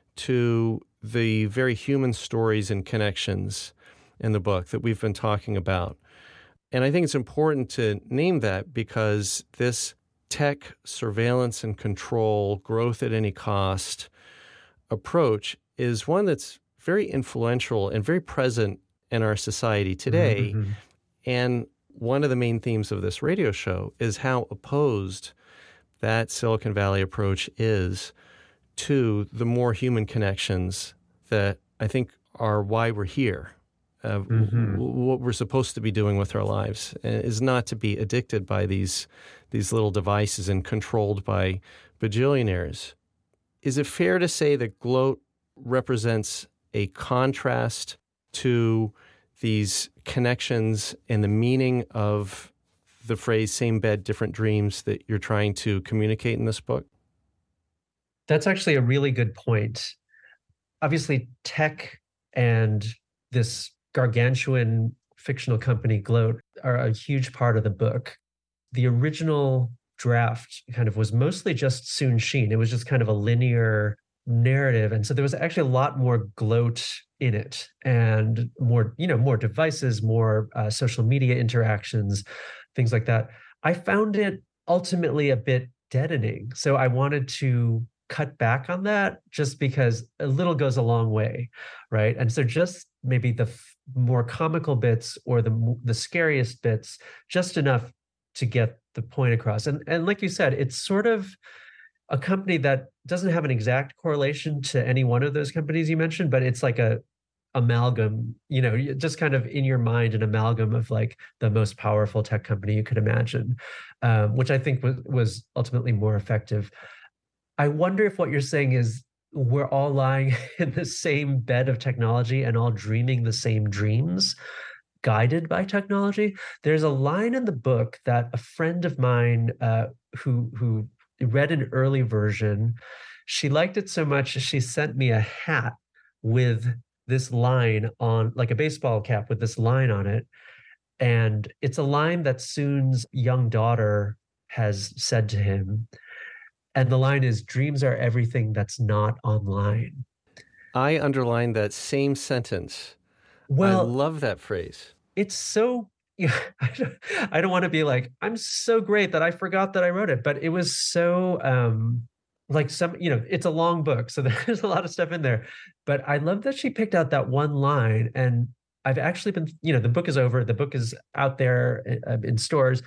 to the very human stories and connections in the book that we've been talking about. And I think it's important to name that because this tech surveillance and control, growth at any cost approach is one that's very influential and very present in our society today. Mm-hmm. And one of the main themes of this radio show is how opposed that Silicon Valley approach is to the more human connections that I think are why we're here. Uh, mm-hmm. w- what we're supposed to be doing with our lives is not to be addicted by these these little devices and controlled by bajillionaires. Is it fair to say that Gloat represents a contrast to these connections and the meaning of the phrase same bed, different dreams that you're trying to communicate in this book? That's actually a really good point. Obviously, tech and this gargantuan fictional company, Gloat, are a huge part of the book. The original draft kind of was mostly just Soon Sheen. It was just kind of a linear narrative. And so there was actually a lot more gloat in it and more, you know, more devices, more uh, social media interactions, things like that. I found it ultimately a bit deadening. So I wanted to cut back on that just because a little goes a long way, right? And so just maybe the f- more comical bits or the the scariest bits, just enough to get the point across. And and like you said, it's sort of a company that doesn't have an exact correlation to any one of those companies you mentioned, but it's like a amalgam, you know, just kind of in your mind, an amalgam of like the most powerful tech company you could imagine, um, which I think was, was ultimately more effective. I wonder if what you're saying is we're all lying in the same bed of technology and all dreaming the same dreams, guided by technology. There's a line in the book that a friend of mine uh, who who read an early version, she liked it so much she sent me a hat with this line on, like a baseball cap with this line on it. And it's a line that Soon's young daughter has said to him. And the line is, "Dreams are everything that's not online." I underlined that same sentence. Well, I love that phrase. It's so, yeah, I don't, I don't want to be like, I'm so great that I forgot that I wrote it, but it was so, um, like some, you know, it's a long book, so there's a lot of stuff in there. But I love that she picked out that one line. And I've actually been, you know, the book is over, the book is out there uh, in stores.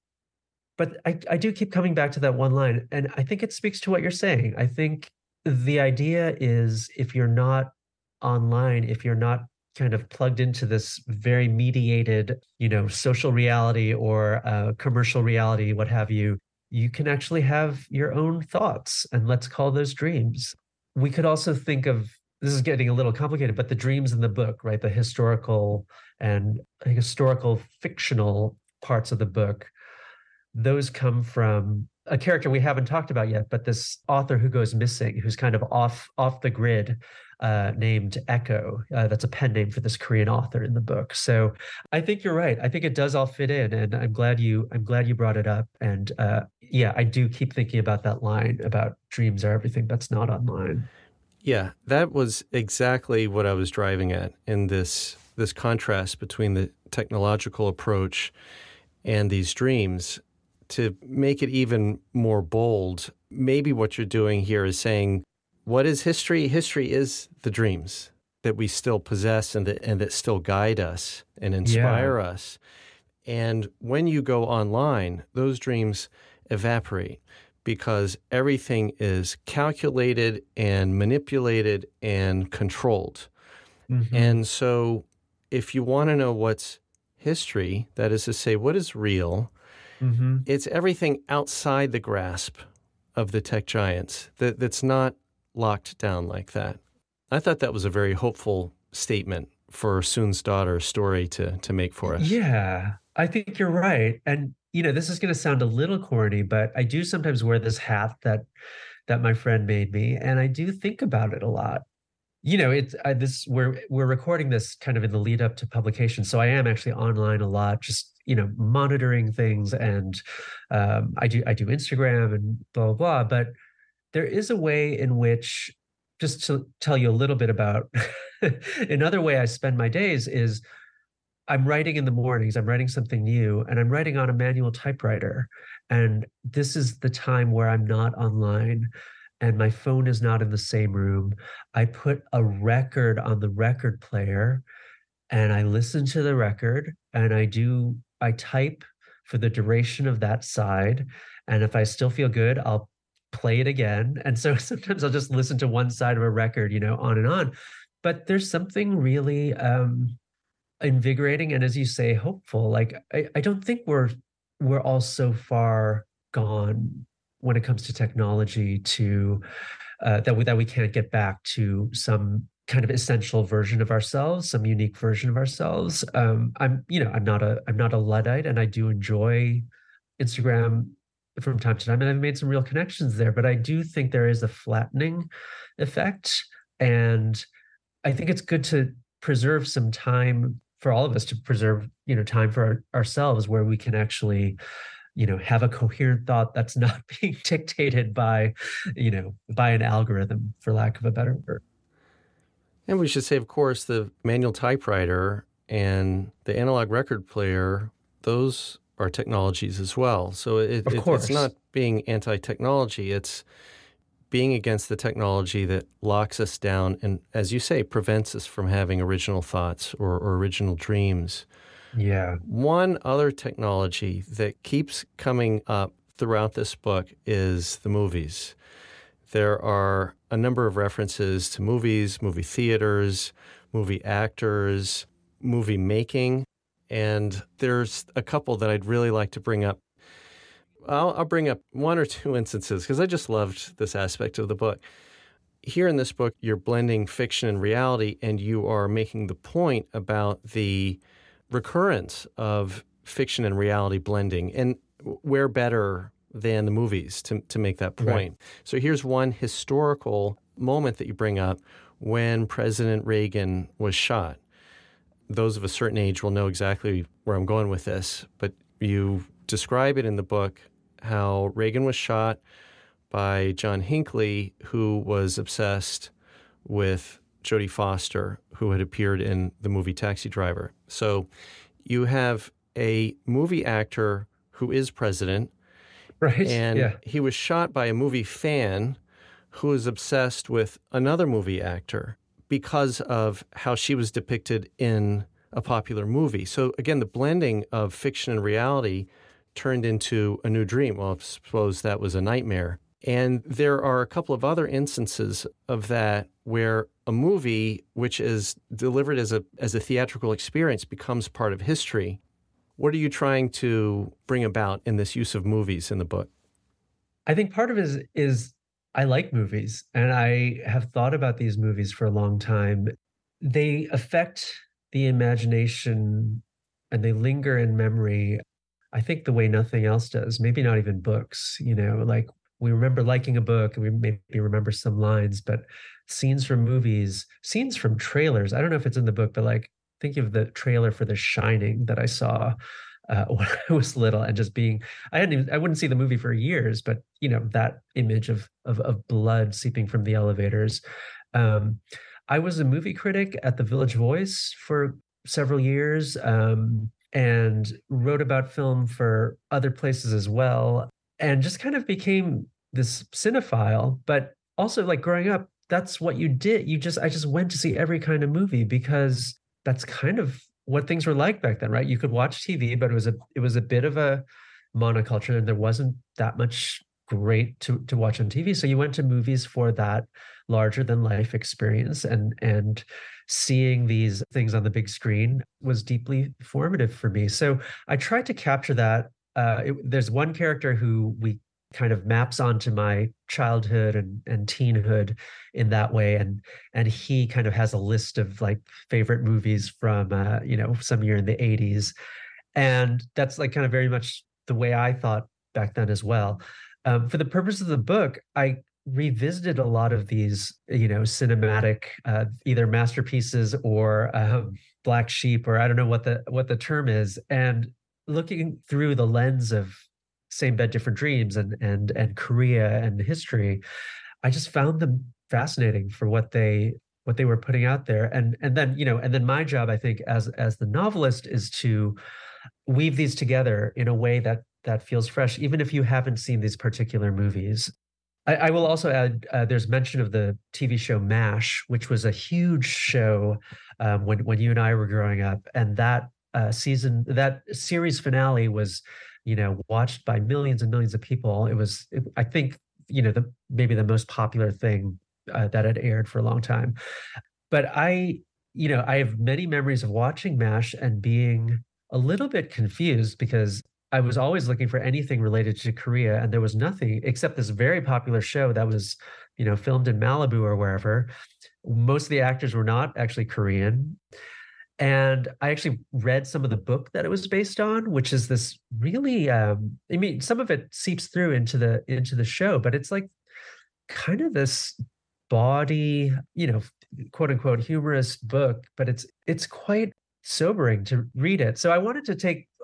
But I, I do keep coming back to that one line. And I think it speaks to what you're saying. I think the idea is if you're not online, if you're not kind of plugged into this very mediated, you know, social reality or uh, commercial reality, what have you, you can actually have your own thoughts, and let's call those dreams. We could also think of, this is getting a little complicated, but the dreams in the book, right? The historical and historical fictional parts of the book, those come from a character we haven't talked about yet, but this author who goes missing, who's kind of off off the grid, uh, named Echo. Uh, that's a pen name for this Korean author in the book. So I think you're right. I think it does all fit in, and I'm glad you I'm glad you brought it up. And uh, yeah, I do keep thinking about that line about dreams are everything that's not online. Yeah, that was exactly what I was driving at in this this contrast between the technological approach and these dreams. To make it even more bold, maybe what you're doing here is saying, what is history? History is the dreams that we still possess and that, and that still guide us and inspire yeah. us. And when you go online, those dreams evaporate because everything is calculated and manipulated and controlled. Mm-hmm. And so if you want to know what's history, that is to say, what is real, mm-hmm. it's everything outside the grasp of the tech giants that, that's not locked down like that. I thought that was a very hopeful statement for Soon's daughter's story to to make for us. Yeah, I think you're right. And, you know, this is going to sound a little corny, but I do sometimes wear this hat that that my friend made me, and I do think about it a lot. You know, it's I, this we're we're recording this kind of in the lead up to publication, so I am actually online a lot, just, you know, monitoring things, and um, I do I do Instagram and blah, blah, blah. But there is a way in which, just to tell you a little bit about, another way I spend my days is I'm writing in the mornings, I'm writing something new, and I'm writing on a manual typewriter. And this is the time where I'm not online and my phone is not in the same room. I put a record on the record player and I listen to the record, and I do, I type for the duration of that side. And if I still feel good, I'll play it again. And so sometimes I'll just listen to one side of a record, you know, on and on. But there's something really um, invigorating and, as you say, hopeful. Like, I, I don't think we're we're all so far gone when it comes to technology to uh, that we that we can't get back to some kind of essential version of ourselves, some unique version of ourselves. Um, I'm, you know, I'm not a I'm not a Luddite, and I do enjoy Instagram from time to time, and I've made some real connections there. But I do think there is a flattening effect, and I think it's good to preserve some time for all of us to preserve, you know, time for our, ourselves where we can actually, you know, have a coherent thought that's not being dictated by, you know, by an algorithm, for lack of a better word. And we should say, of course, the manual typewriter and the analog record player, those are technologies as well. So it, of it, course. It's not being anti-technology. It's being against the technology that locks us down and, as you say, prevents us from having original thoughts or, or original dreams. Yeah. One other technology that keeps coming up throughout this book is the movies. There are a number of references to movies, movie theaters, movie actors, movie making, and there's a couple that I'd really like to bring up. I'll, I'll bring up one or two instances because I just loved this aspect of the book. Here in this book, you're blending fiction and reality, and you are making the point about the recurrence of fiction and reality blending, and where better than the movies to, to make that point. Right. So here's one historical moment that you bring up when President Reagan was shot. Those of a certain age will know exactly where I'm going with this, but you describe it in the book how Reagan was shot by John Hinckley, who was obsessed with Jodie Foster, who had appeared in the movie Taxi Driver. So you have a movie actor who is president, right? And yeah. he was shot by a movie fan who was obsessed with another movie actor because of how she was depicted in a popular movie. So again, the blending of fiction and reality turned into a new dream. Well, I suppose that was a nightmare. And there are a couple of other instances of that where a movie, which is delivered as a as a theatrical experience, becomes part of history. What are you trying to bring about in this use of movies in the book? I think part of it is, is I like movies, and I have thought about these movies for a long time. They affect the imagination and they linger in memory, I think, the way nothing else does. Maybe not even books, you know, like we remember liking a book and we maybe remember some lines, but scenes from movies, scenes from trailers, I don't know if it's in the book, but like, think of the trailer for The Shining that I saw uh, when I was little, and just being, I hadn't even, I wouldn't see the movie for years, but you know, that image of of, of blood seeping from the elevators. Um, I was a movie critic at the Village Voice for several years, um, and wrote about film for other places as well, and just kind of became this cinephile. But also, like growing up, that's what you did. You just, I just went to see every kind of movie because that's kind of what things were like back then, right? You could watch T V, but it was a it was a bit of a monoculture, and there wasn't that much great to to watch on T V. So you went to movies for that larger than life experience, and and seeing these things on the big screen was deeply formative for me. So I tried to capture that. Uh, it, there's one character who we kind of maps onto my childhood and, and teenhood in that way. And, and he kind of has a list of like favorite movies from, uh, you know, some year in the eighties. And that's like kind of very much the way I thought back then as well. Um, for the purpose of the book, I revisited a lot of these, you know, cinematic, uh, either masterpieces or um, black sheep, or I don't know what the, what the term is. And looking through the lens of Same Bed, Different Dreams and and and Korea and history, I just found them fascinating for what they what they were putting out there. And and then, you know, and then my job, I think, as as the novelist is to weave these together in a way that that feels fresh, even if you haven't seen these particular movies. I, I will also add, uh, there's mention of the T V show MASH, which was a huge show um, when when you and I were growing up, and that uh, season, that series finale was, you know, watched by millions and millions of people. It was, it, I think, you know, the maybe the most popular thing uh, that had aired for a long time. But I, you know, I have many memories of watching MASH and being a little bit confused because I was always looking for anything related to Korea, and there was nothing except this very popular show that was, you know, filmed in Malibu or wherever. Most of the actors were not actually Korean. And I actually read some of the book that it was based on, which is this really, um, I mean, some of it seeps through into the into the show, but it's like kind of this bawdy, you know, quote unquote humorous book, but it's it's quite sobering to read it. So I wanted to take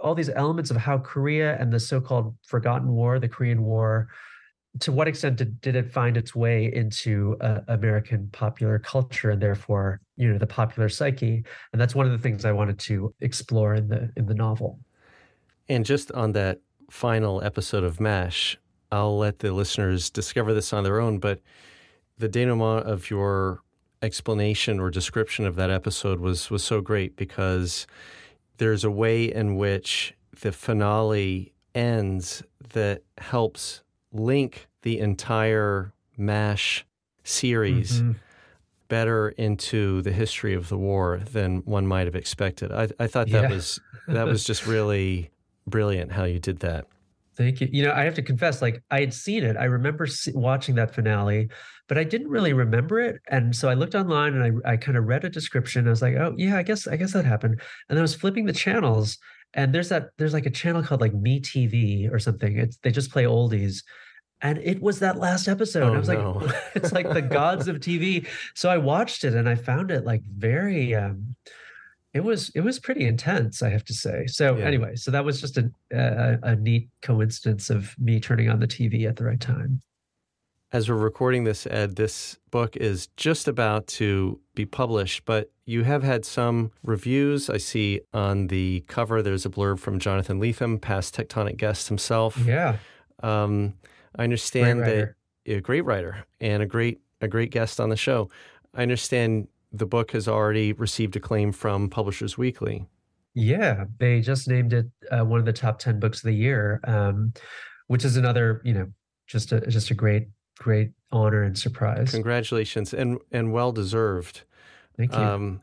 all these elements of how Korea and the so-called Forgotten War, the Korean War, to what extent did, did it find its way into uh, American popular culture and therefore, you know, the popular psyche? And that's one of the things I wanted to explore in the in the novel. And just on that final episode of MASH, I'll let the listeners discover this on their own, but the denouement of your explanation or description of that episode was was so great because there's a way in which the finale ends that helps link the entire MASH series mm-hmm. better into the history of the war than one might have expected. I, I thought that yeah. was that was just really brilliant how you did that. Thank you. You know, I have to confess, like I had seen it. I remember watching that finale, but I didn't really remember it. And so I looked online and I, I kind of read a description. I was like, oh yeah, I guess I guess that happened. And then I was flipping the channels, and there's that there's like a channel called like MeTV or something. It's they just play oldies. And it was that last episode. Oh, I was no. like, it's like the gods of T V. So I watched it and I found it like very, um, it was it was pretty intense, I have to say. So yeah. Anyway, so that was just a, a a neat coincidence of me turning on the T V at the right time. As we're recording this, Ed, this book is just about to be published, but you have had some reviews. I see on the cover there's a blurb from Jonathan Lethem, past Tectonic guest himself. Yeah. Um, I understand great that a great writer and a great a great guest on the show. I understand the book has already received acclaim from Publishers Weekly. Yeah, they just named it uh, one of the top ten books of the year, um, which is another, you know, just a just a great great honor and surprise. Congratulations, and and well deserved. Thank you. Um,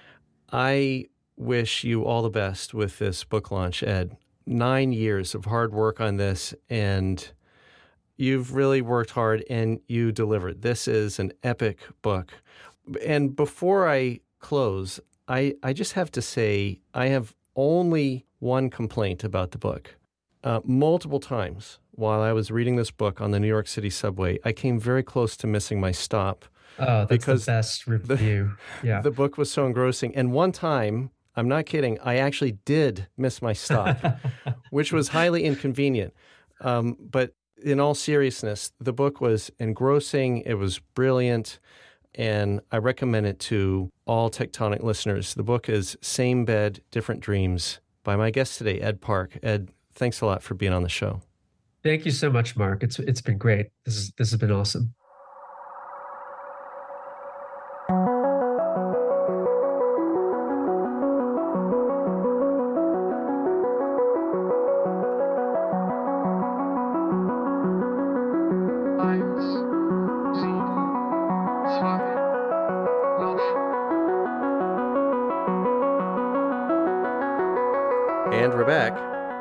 I wish you all the best with this book launch, Ed. Nine years of hard work on this, and you've really worked hard and you delivered. This is an epic book. And before I close, I, I just have to say I have only one complaint about the book. Uh, multiple times while I was reading this book on the New York City subway, I came very close to missing my stop. Oh, that's because the best review. The, yeah. The book was so engrossing. And one time, I'm not kidding, I actually did miss my stop, which was highly inconvenient. Um, but in all seriousness, the book was engrossing. It was brilliant. And I recommend it to all Tectonic listeners. The book is Same Bed, Different Dreams by my guest today, Ed Park. Ed, thanks a lot for being on the show. Thank you so much, Mark. It's it's been great. This is this has been awesome. And we're back.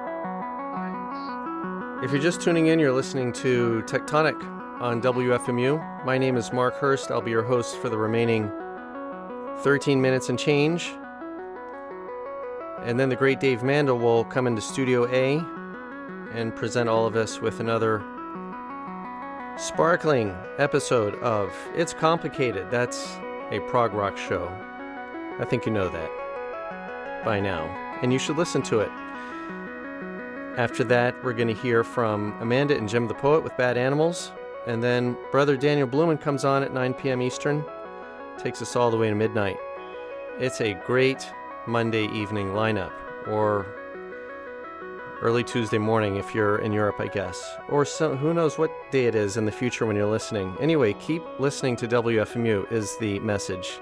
If you're just tuning in, you're listening to Tectonic on W F M U. My name is Mark Hurst. I'll be your host for the remaining thirteen minutes and change. And then the great Dave Mandel will come into Studio A and present all of us with another sparkling episode of It's Complicated. That's a prog rock show. I think you know that by now, and you should listen to it. After that, we're going to hear from Amanda and Jim the Poet with Bad Animals, and then Brother Daniel Blumen comes on at nine p.m. Eastern, takes us all the way to midnight. It's a great Monday evening lineup, or early Tuesday morning if you're in Europe, I guess, or so, who knows what day it is in the future when you're listening. Anyway, keep listening to W F M U is the message.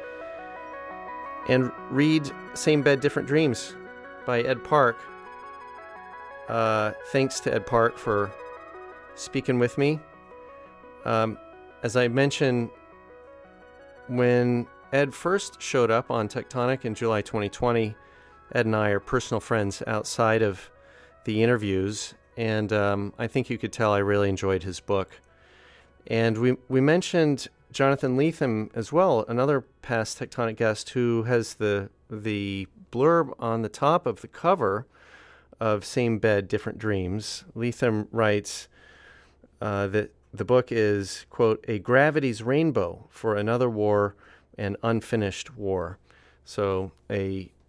And read Same Bed, Different Dreams by Ed Park. Uh, thanks to Ed Park for speaking with me. Um, as I mentioned, when Ed first showed up on Tectonic in July twenty twenty, Ed and I are personal friends outside of the interviews, and um, I think you could tell I really enjoyed his book. And we we mentioned Jonathan Lethem as well, another past Tectonic guest who has the the blurb on the top of the cover of Same Bed, Different Dreams. Lethem writes uh, that the book is, quote, a gravity's rainbow for another war and unfinished war. So a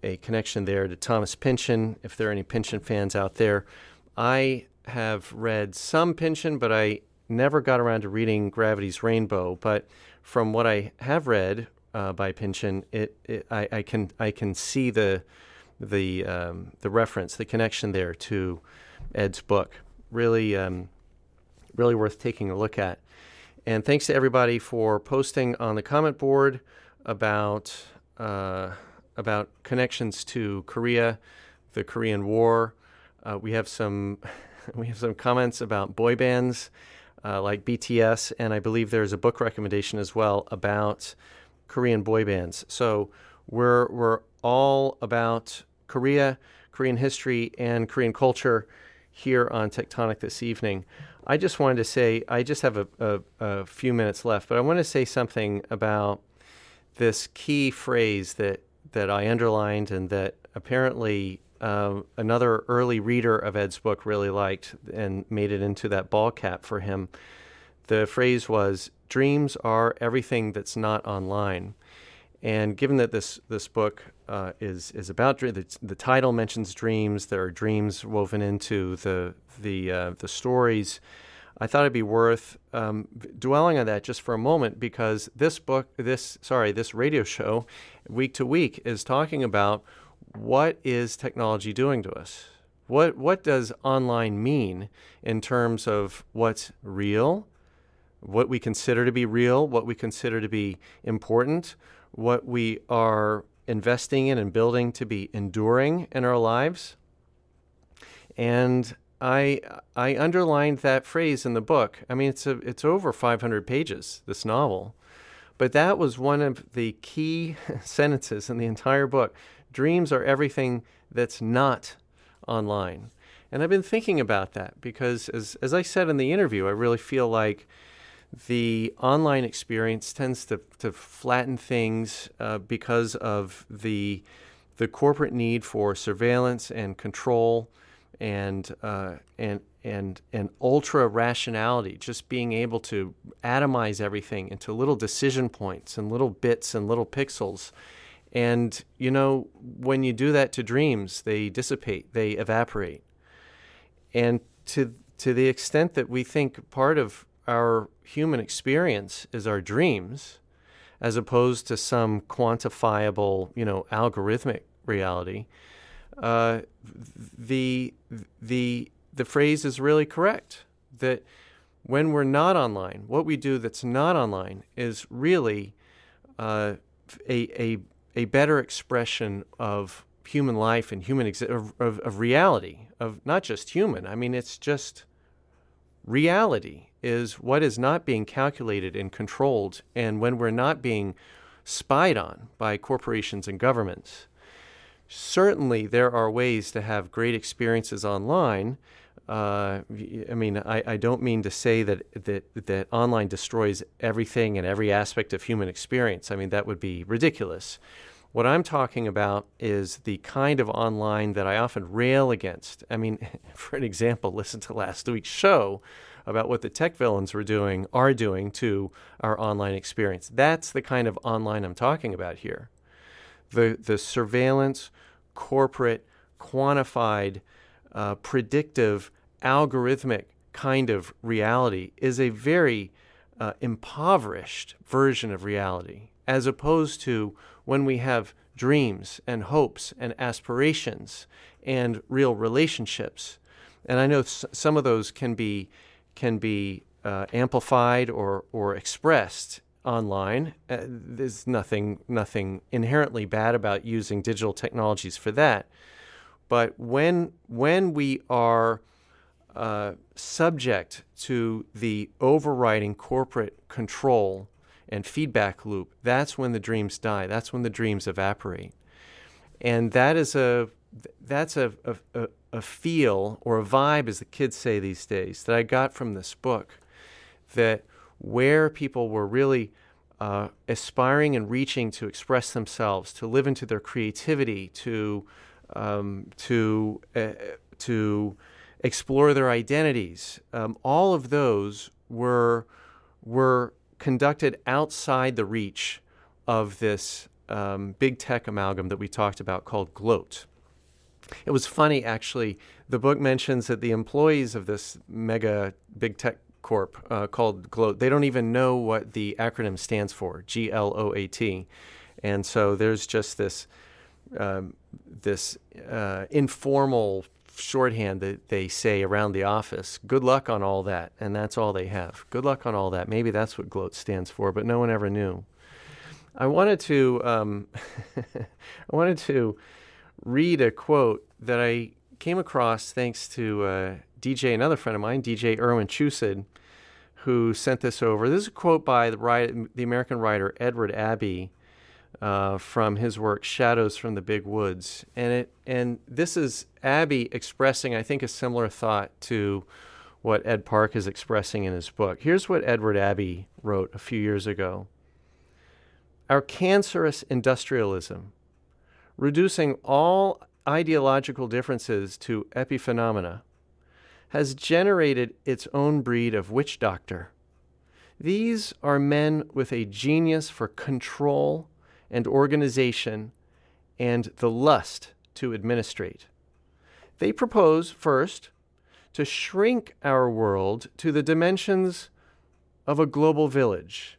a connection there to Thomas Pynchon, if there are any Pynchon fans out there. I have read some Pynchon, but I never got around to reading Gravity's Rainbow. But from what I have read uh, by Pynchon, it, it I, I can I can see the the um, the reference, the connection there to Ed's book. Really, um, really worth taking a look at. And thanks to everybody for posting on the comment board about uh, about connections to Korea, the Korean War. Uh, we have some we have some comments about boy bands uh, like B T S, and I believe there's a book recommendation as well about Korean boy bands. So we're we're all about Korea, Korean history, and Korean culture here on Tectonic this evening. I just wanted to say, I just have a, a, a few minutes left, but I want to say something about this key phrase that, that I underlined and that apparently uh, another early reader of Ed's book really liked and made it into that ball cap for him. The phrase was, "Dreams are everything that's not online." And given that this this book uh, is is about the, the title mentions dreams, there are dreams woven into the the uh, the stories. I thought it'd be worth um, dwelling on that just for a moment, because this book, this sorry, this radio show, week to week, is talking about what is technology doing to us. What what does online mean in terms of what's real, what we consider to be real, what we consider to be important, what we are investing in and building to be enduring in our lives. And I I underlined that phrase in the book. I mean, it's a, it's over five hundred pages, this novel. But that was one of the key sentences in the entire book. Dreams are everything that's not online. And I've been thinking about that because, as as I said in the interview, I really feel like the online experience tends to, to flatten things uh, because of the the corporate need for surveillance and control and uh, and and and ultra rationality, just being able to atomize everything into little decision points and little bits and little pixels. And you know, when you do that to dreams, they dissipate, they evaporate. And to to the extent that we think part of our human experience is our dreams, as opposed to some quantifiable, you know, algorithmic reality, uh, the the the phrase is really correct. That when we're not online, what we do that's not online is really uh, a a a better expression of human life and human exi- of, of of reality, of not just human. I mean, it's just reality is what is not being calculated and controlled, and when we're not being spied on by corporations and governments. Certainly, there are ways to have great experiences online. Uh, I mean, I, I don't mean to say that, that that online destroys everything and every aspect of human experience. I mean, that would be ridiculous. What I'm talking about is the kind of online that I often rail against. I mean, for an example, listen to last week's show about what the tech villains were doing, are doing to our online experience. That's the kind of online I'm talking about here. The the surveillance, corporate, quantified, uh, predictive, algorithmic kind of reality is a very uh, impoverished version of reality, as opposed to when we have dreams and hopes and aspirations and real relationships. And I know s- some of those can be can be uh, amplified or or expressed online. Uh, there's nothing nothing inherently bad about using digital technologies for that. But when when we are uh, subject to the overriding corporate control and feedback loop, that's when the dreams die. That's when the dreams evaporate. And that is a that's a a, a feel or a vibe, as the kids say these days, that I got from this book, that where people were really uh, aspiring and reaching to express themselves, to live into their creativity, to um, to uh, to explore their identities. Um, all of those were were conducted outside the reach of this um, big tech amalgam that we talked about called Gloat. It was funny, actually. The book mentions that the employees of this mega big tech corp uh, called Gloat, they don't even know what the acronym stands for, G L O A T. And so there's just this um, this uh, informal shorthand that they say around the office. Good luck on all that. And that's all they have. Good luck on all that. Maybe that's what Gloat stands for, but no one ever knew. I wanted to um, I wanted to read a quote that I came across thanks to uh, D J, another friend of mine, D J Erwin Chusid, who sent this over. This is a quote by the, writer, the American writer Edward Abbey uh, from his work Shadows from the Big Woods. And it and this is Abbey expressing, I think, a similar thought to what Ed Park is expressing in his book. Here's what Edward Abbey wrote a few years ago. Our cancerous industrialism, reducing all ideological differences to epiphenomena, has generated its own breed of witch doctor. These are men with a genius for control and organization and the lust to administrate. They propose, first, to shrink our world to the dimensions of a global village,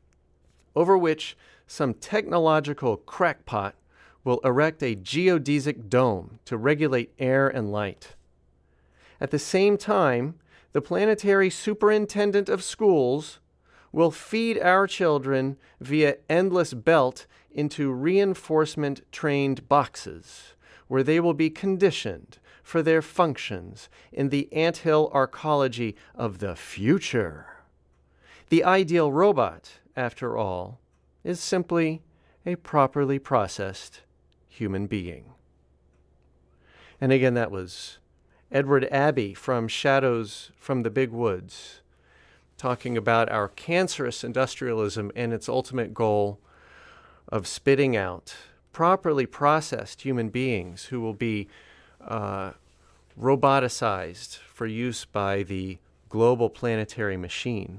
over which some technological crackpot will erect a geodesic dome to regulate air and light. At the same time, the planetary superintendent of schools will feed our children via endless belt into reinforcement-trained boxes, where they will be conditioned for their functions in the anthill arcology of the future. The ideal robot, after all, is simply a properly processed human being. And again, that was Edward Abbey from Shadows from the Big Woods, talking about our cancerous industrialism and its ultimate goal of spitting out properly processed human beings who will be uh, roboticized for use by the global planetary machine.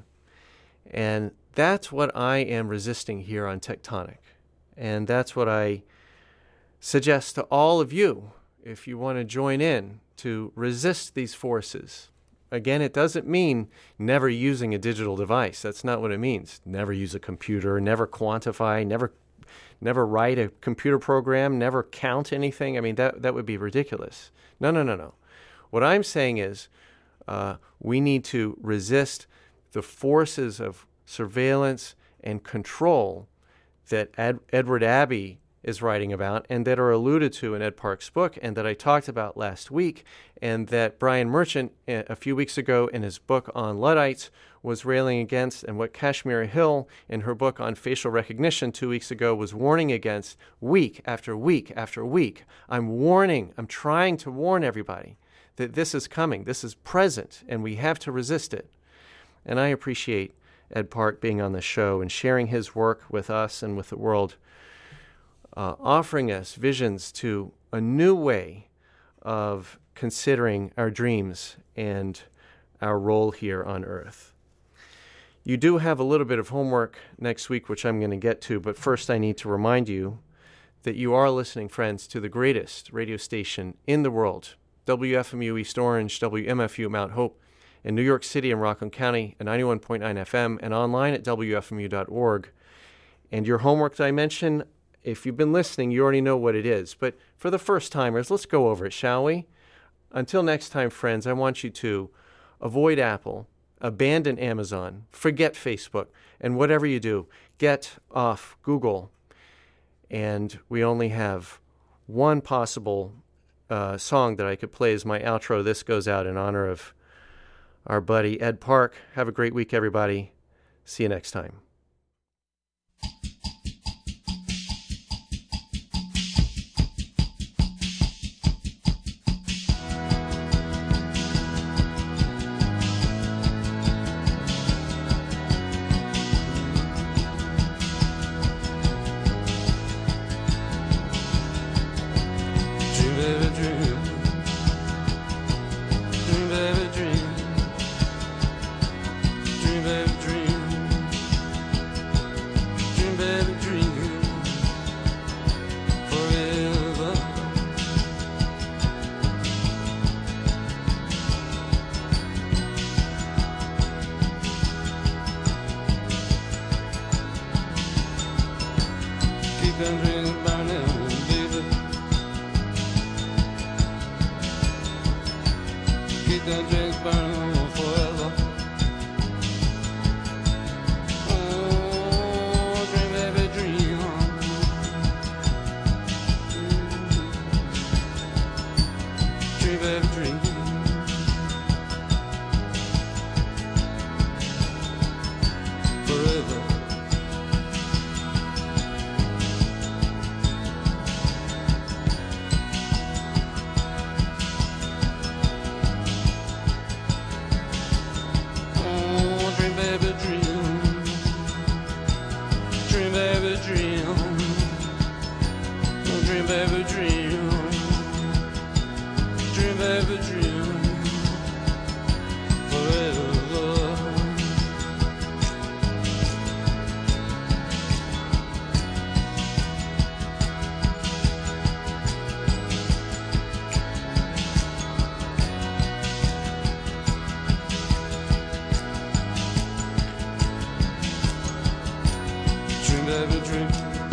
And that's what I am resisting here on Tectonic. And that's what I suggest to all of you, if you want to join in to resist these forces. Again, it doesn't mean never using a digital device. That's not what it means. Never use a computer, never quantify, never never write a computer program, never count anything. I mean, that, that would be ridiculous. No, no, no, no. What I'm saying is uh, we need to resist the forces of surveillance and control that Ed, Edward Abbey is writing about and that are alluded to in Ed Park's book and that I talked about last week and that Brian Merchant a few weeks ago in his book on Luddites was railing against, and what Kashmir Hill in her book on facial recognition two weeks ago was warning against week after week after week. I'm warning, I'm trying to warn everybody that this is coming, this is present, and we have to resist it. And I appreciate Ed Park being on the show and sharing his work with us and with the world, uh, offering us visions to a new way of considering our dreams and our role here on Earth. You do have a little bit of homework next week, which I'm going to get to, but first I need to remind you that you are listening, friends, to the greatest radio station in the world, W F M U East Orange, W M F U Mount Hope, in New York City and Rockland County at ninety-one point nine F M and online at W F M U dot org. And your homework that I mentioned, if you've been listening, you already know what it is. But for the first timers, let's go over it, shall we? Until next time, friends, I want you to avoid Apple, abandon Amazon, forget Facebook, and whatever you do, get off Google. And we only have one possible uh, song that I could play as my outro. This goes out in honor of our buddy Ed Park. Have a great week, everybody. See you next time. baby, dream.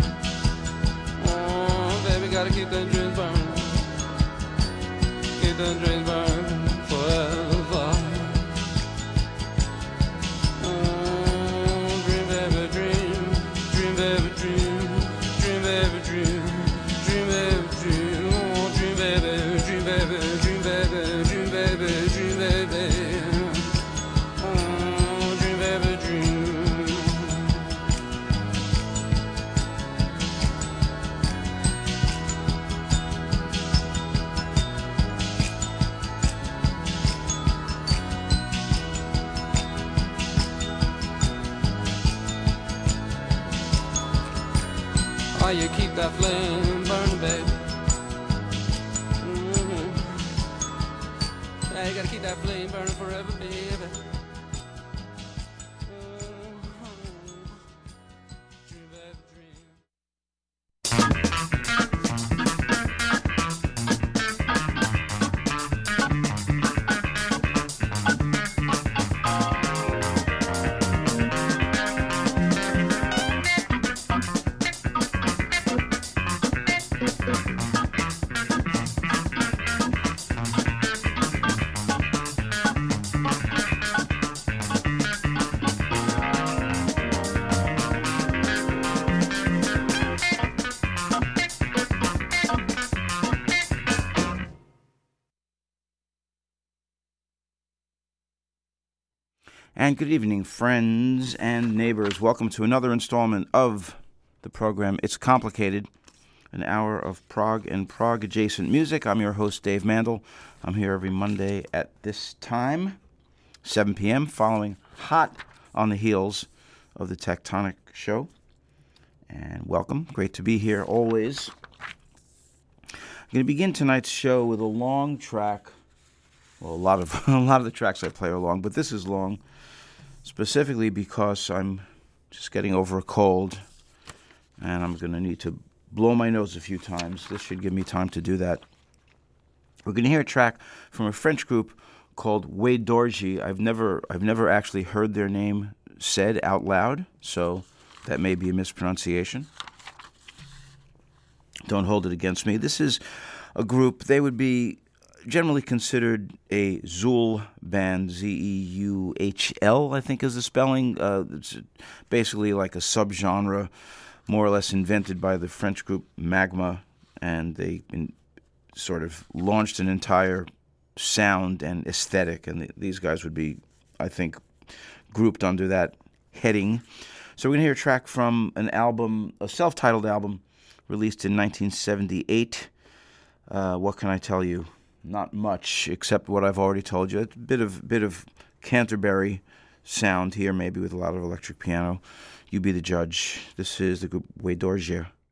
Oh, baby, gotta keep that dream burning. Keep that dream burning forever. Oh, dream, baby, dream. Dream, baby, dream. Dream, baby, dream. Dream, baby, dream. Oh, dream, baby, dream, baby, dream, baby, dream, baby, dream, baby. Oh, dream, baby, dream. Oh, you keep that flame burning, babe. Mm-hmm. Yeah, you gotta keep that flame burning forever, baby. Mm-hmm. Dream, baby, dream. And good evening, friends and neighbors. Welcome to another installment of the program It's Complicated, an hour of prog and prog-adjacent music. I'm your host, Dave Mandel. I'm here every Monday at this time, seven p.m., following hot on the heels of the Tectonic Show. And welcome. Great to be here always. I'm going to begin tonight's show with a long track. Well, a lot of a lot of the tracks I play are long, but this is long. Specifically because I'm just getting over a cold, and I'm going to need to blow my nose a few times. This should give me time to do that. We're going to hear a track from a French group called Way d'Orgie. I've never, I've never actually heard their name said out loud, so that may be a mispronunciation. Don't hold it against me. This is a group, they would be generally considered a Zool band, Z E U H L, I think is the spelling. Uh, it's basically like a subgenre, more or less invented by the French group Magma, and they in, sort of launched an entire sound and aesthetic, and the, these guys would be, I think, grouped under that heading. So we're going to hear a track from an album, a self-titled album, released in nineteen seventy-eight. Uh, what can I tell you? Not much, except what I've already told you. It's a bit of bit of Canterbury sound here, maybe with a lot of electric piano. You be the judge. This is the group Way d'Orgie.